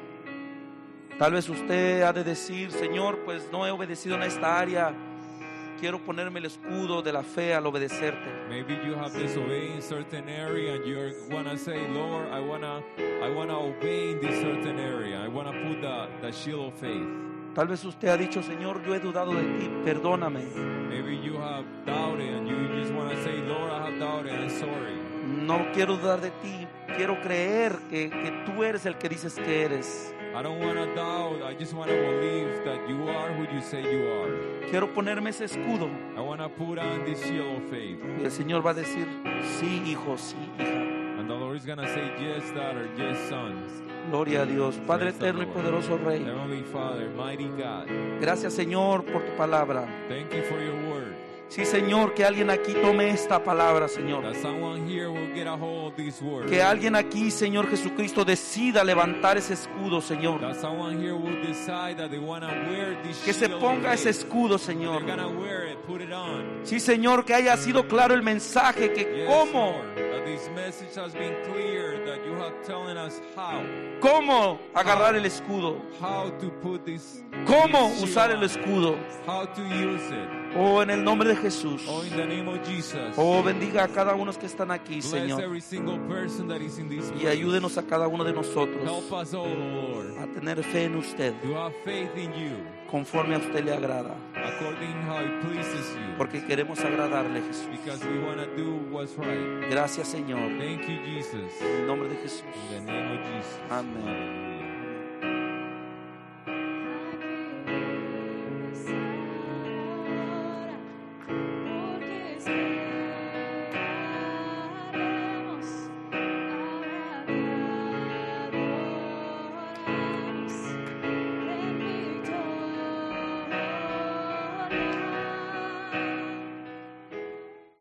Speaker 1: Tal vez usted ha de decir, Señor, pues no he obedecido en esta área. Quiero ponerme el escudo de la fe al obedecerte.
Speaker 2: Maybe you have disobeyed in certain area and you want to say, Lord, I want to I wanna obey in this certain area. I want to put the, the shield of faith.
Speaker 1: Tal vez usted ha dicho, Señor, yo he dudado de ti, perdóname.
Speaker 2: Maybe you have doubted and you just want to say, Lord, I have doubted, I'm sorry.
Speaker 1: No quiero dudar de ti, quiero creer que, que tú eres el que dices que eres.
Speaker 2: I don't want to doubt, I just want to believe that you are who you say you are.
Speaker 1: Quiero ponerme ese escudo.
Speaker 2: I want to put on this shield of faith.
Speaker 1: Y el Señor va a decir, sí, hijo, sí, hija.
Speaker 2: And the Lord is going to say, yes, daughter, yes, son.
Speaker 1: Gloria a Dios. Padre
Speaker 2: Praise the
Speaker 1: eterno y
Speaker 2: Lord.
Speaker 1: poderoso Rey.
Speaker 2: Heavenly Father, mighty God,
Speaker 1: Gracias, Señor, por tu palabra.
Speaker 2: thank you for your word.
Speaker 1: Sí, Señor, que alguien aquí tome esta palabra, Señor.
Speaker 2: That someone here will get a hold of this word.
Speaker 1: Que alguien aquí, Señor Jesucristo, decida levantar ese escudo, Señor.
Speaker 2: That someone here will decide that they want to wear this
Speaker 1: Que se
Speaker 2: shield
Speaker 1: ponga
Speaker 2: of
Speaker 1: ese
Speaker 2: faith.
Speaker 1: escudo,
Speaker 2: They're
Speaker 1: Señor.
Speaker 2: going to wear it, put it on.
Speaker 1: Sí, Señor, que haya sido claro el mensaje, que
Speaker 2: Yes,
Speaker 1: cómo,
Speaker 2: Lord, that this message has been clear, that you have telling us how,
Speaker 1: cómo agarrar el escudo,
Speaker 2: how to put this,
Speaker 1: cómo
Speaker 2: this shield
Speaker 1: usar el
Speaker 2: on,
Speaker 1: escudo.
Speaker 2: how to use it.
Speaker 1: Oh, en el nombre de Jesús.
Speaker 2: Oh, in the name of Jesus.
Speaker 1: Oh, bendiga a cada uno que están aquí,
Speaker 2: Bless
Speaker 1: Señor.
Speaker 2: every single person that is in this
Speaker 1: Y
Speaker 2: place.
Speaker 1: ayúdenos a cada uno de nosotros
Speaker 2: Help us all, Lord,
Speaker 1: a tener fe en usted,
Speaker 2: to have faith in you,
Speaker 1: conforme a usted le agrada.
Speaker 2: according how it pleases you,
Speaker 1: Porque queremos agradarle, Jesús.
Speaker 2: because we want to do what's right.
Speaker 1: Gracias, Señor.
Speaker 2: Thank you, Jesus.
Speaker 1: En el nombre de Jesús.
Speaker 2: In the name of Jesus.
Speaker 1: Amén.
Speaker 2: Hallelujah.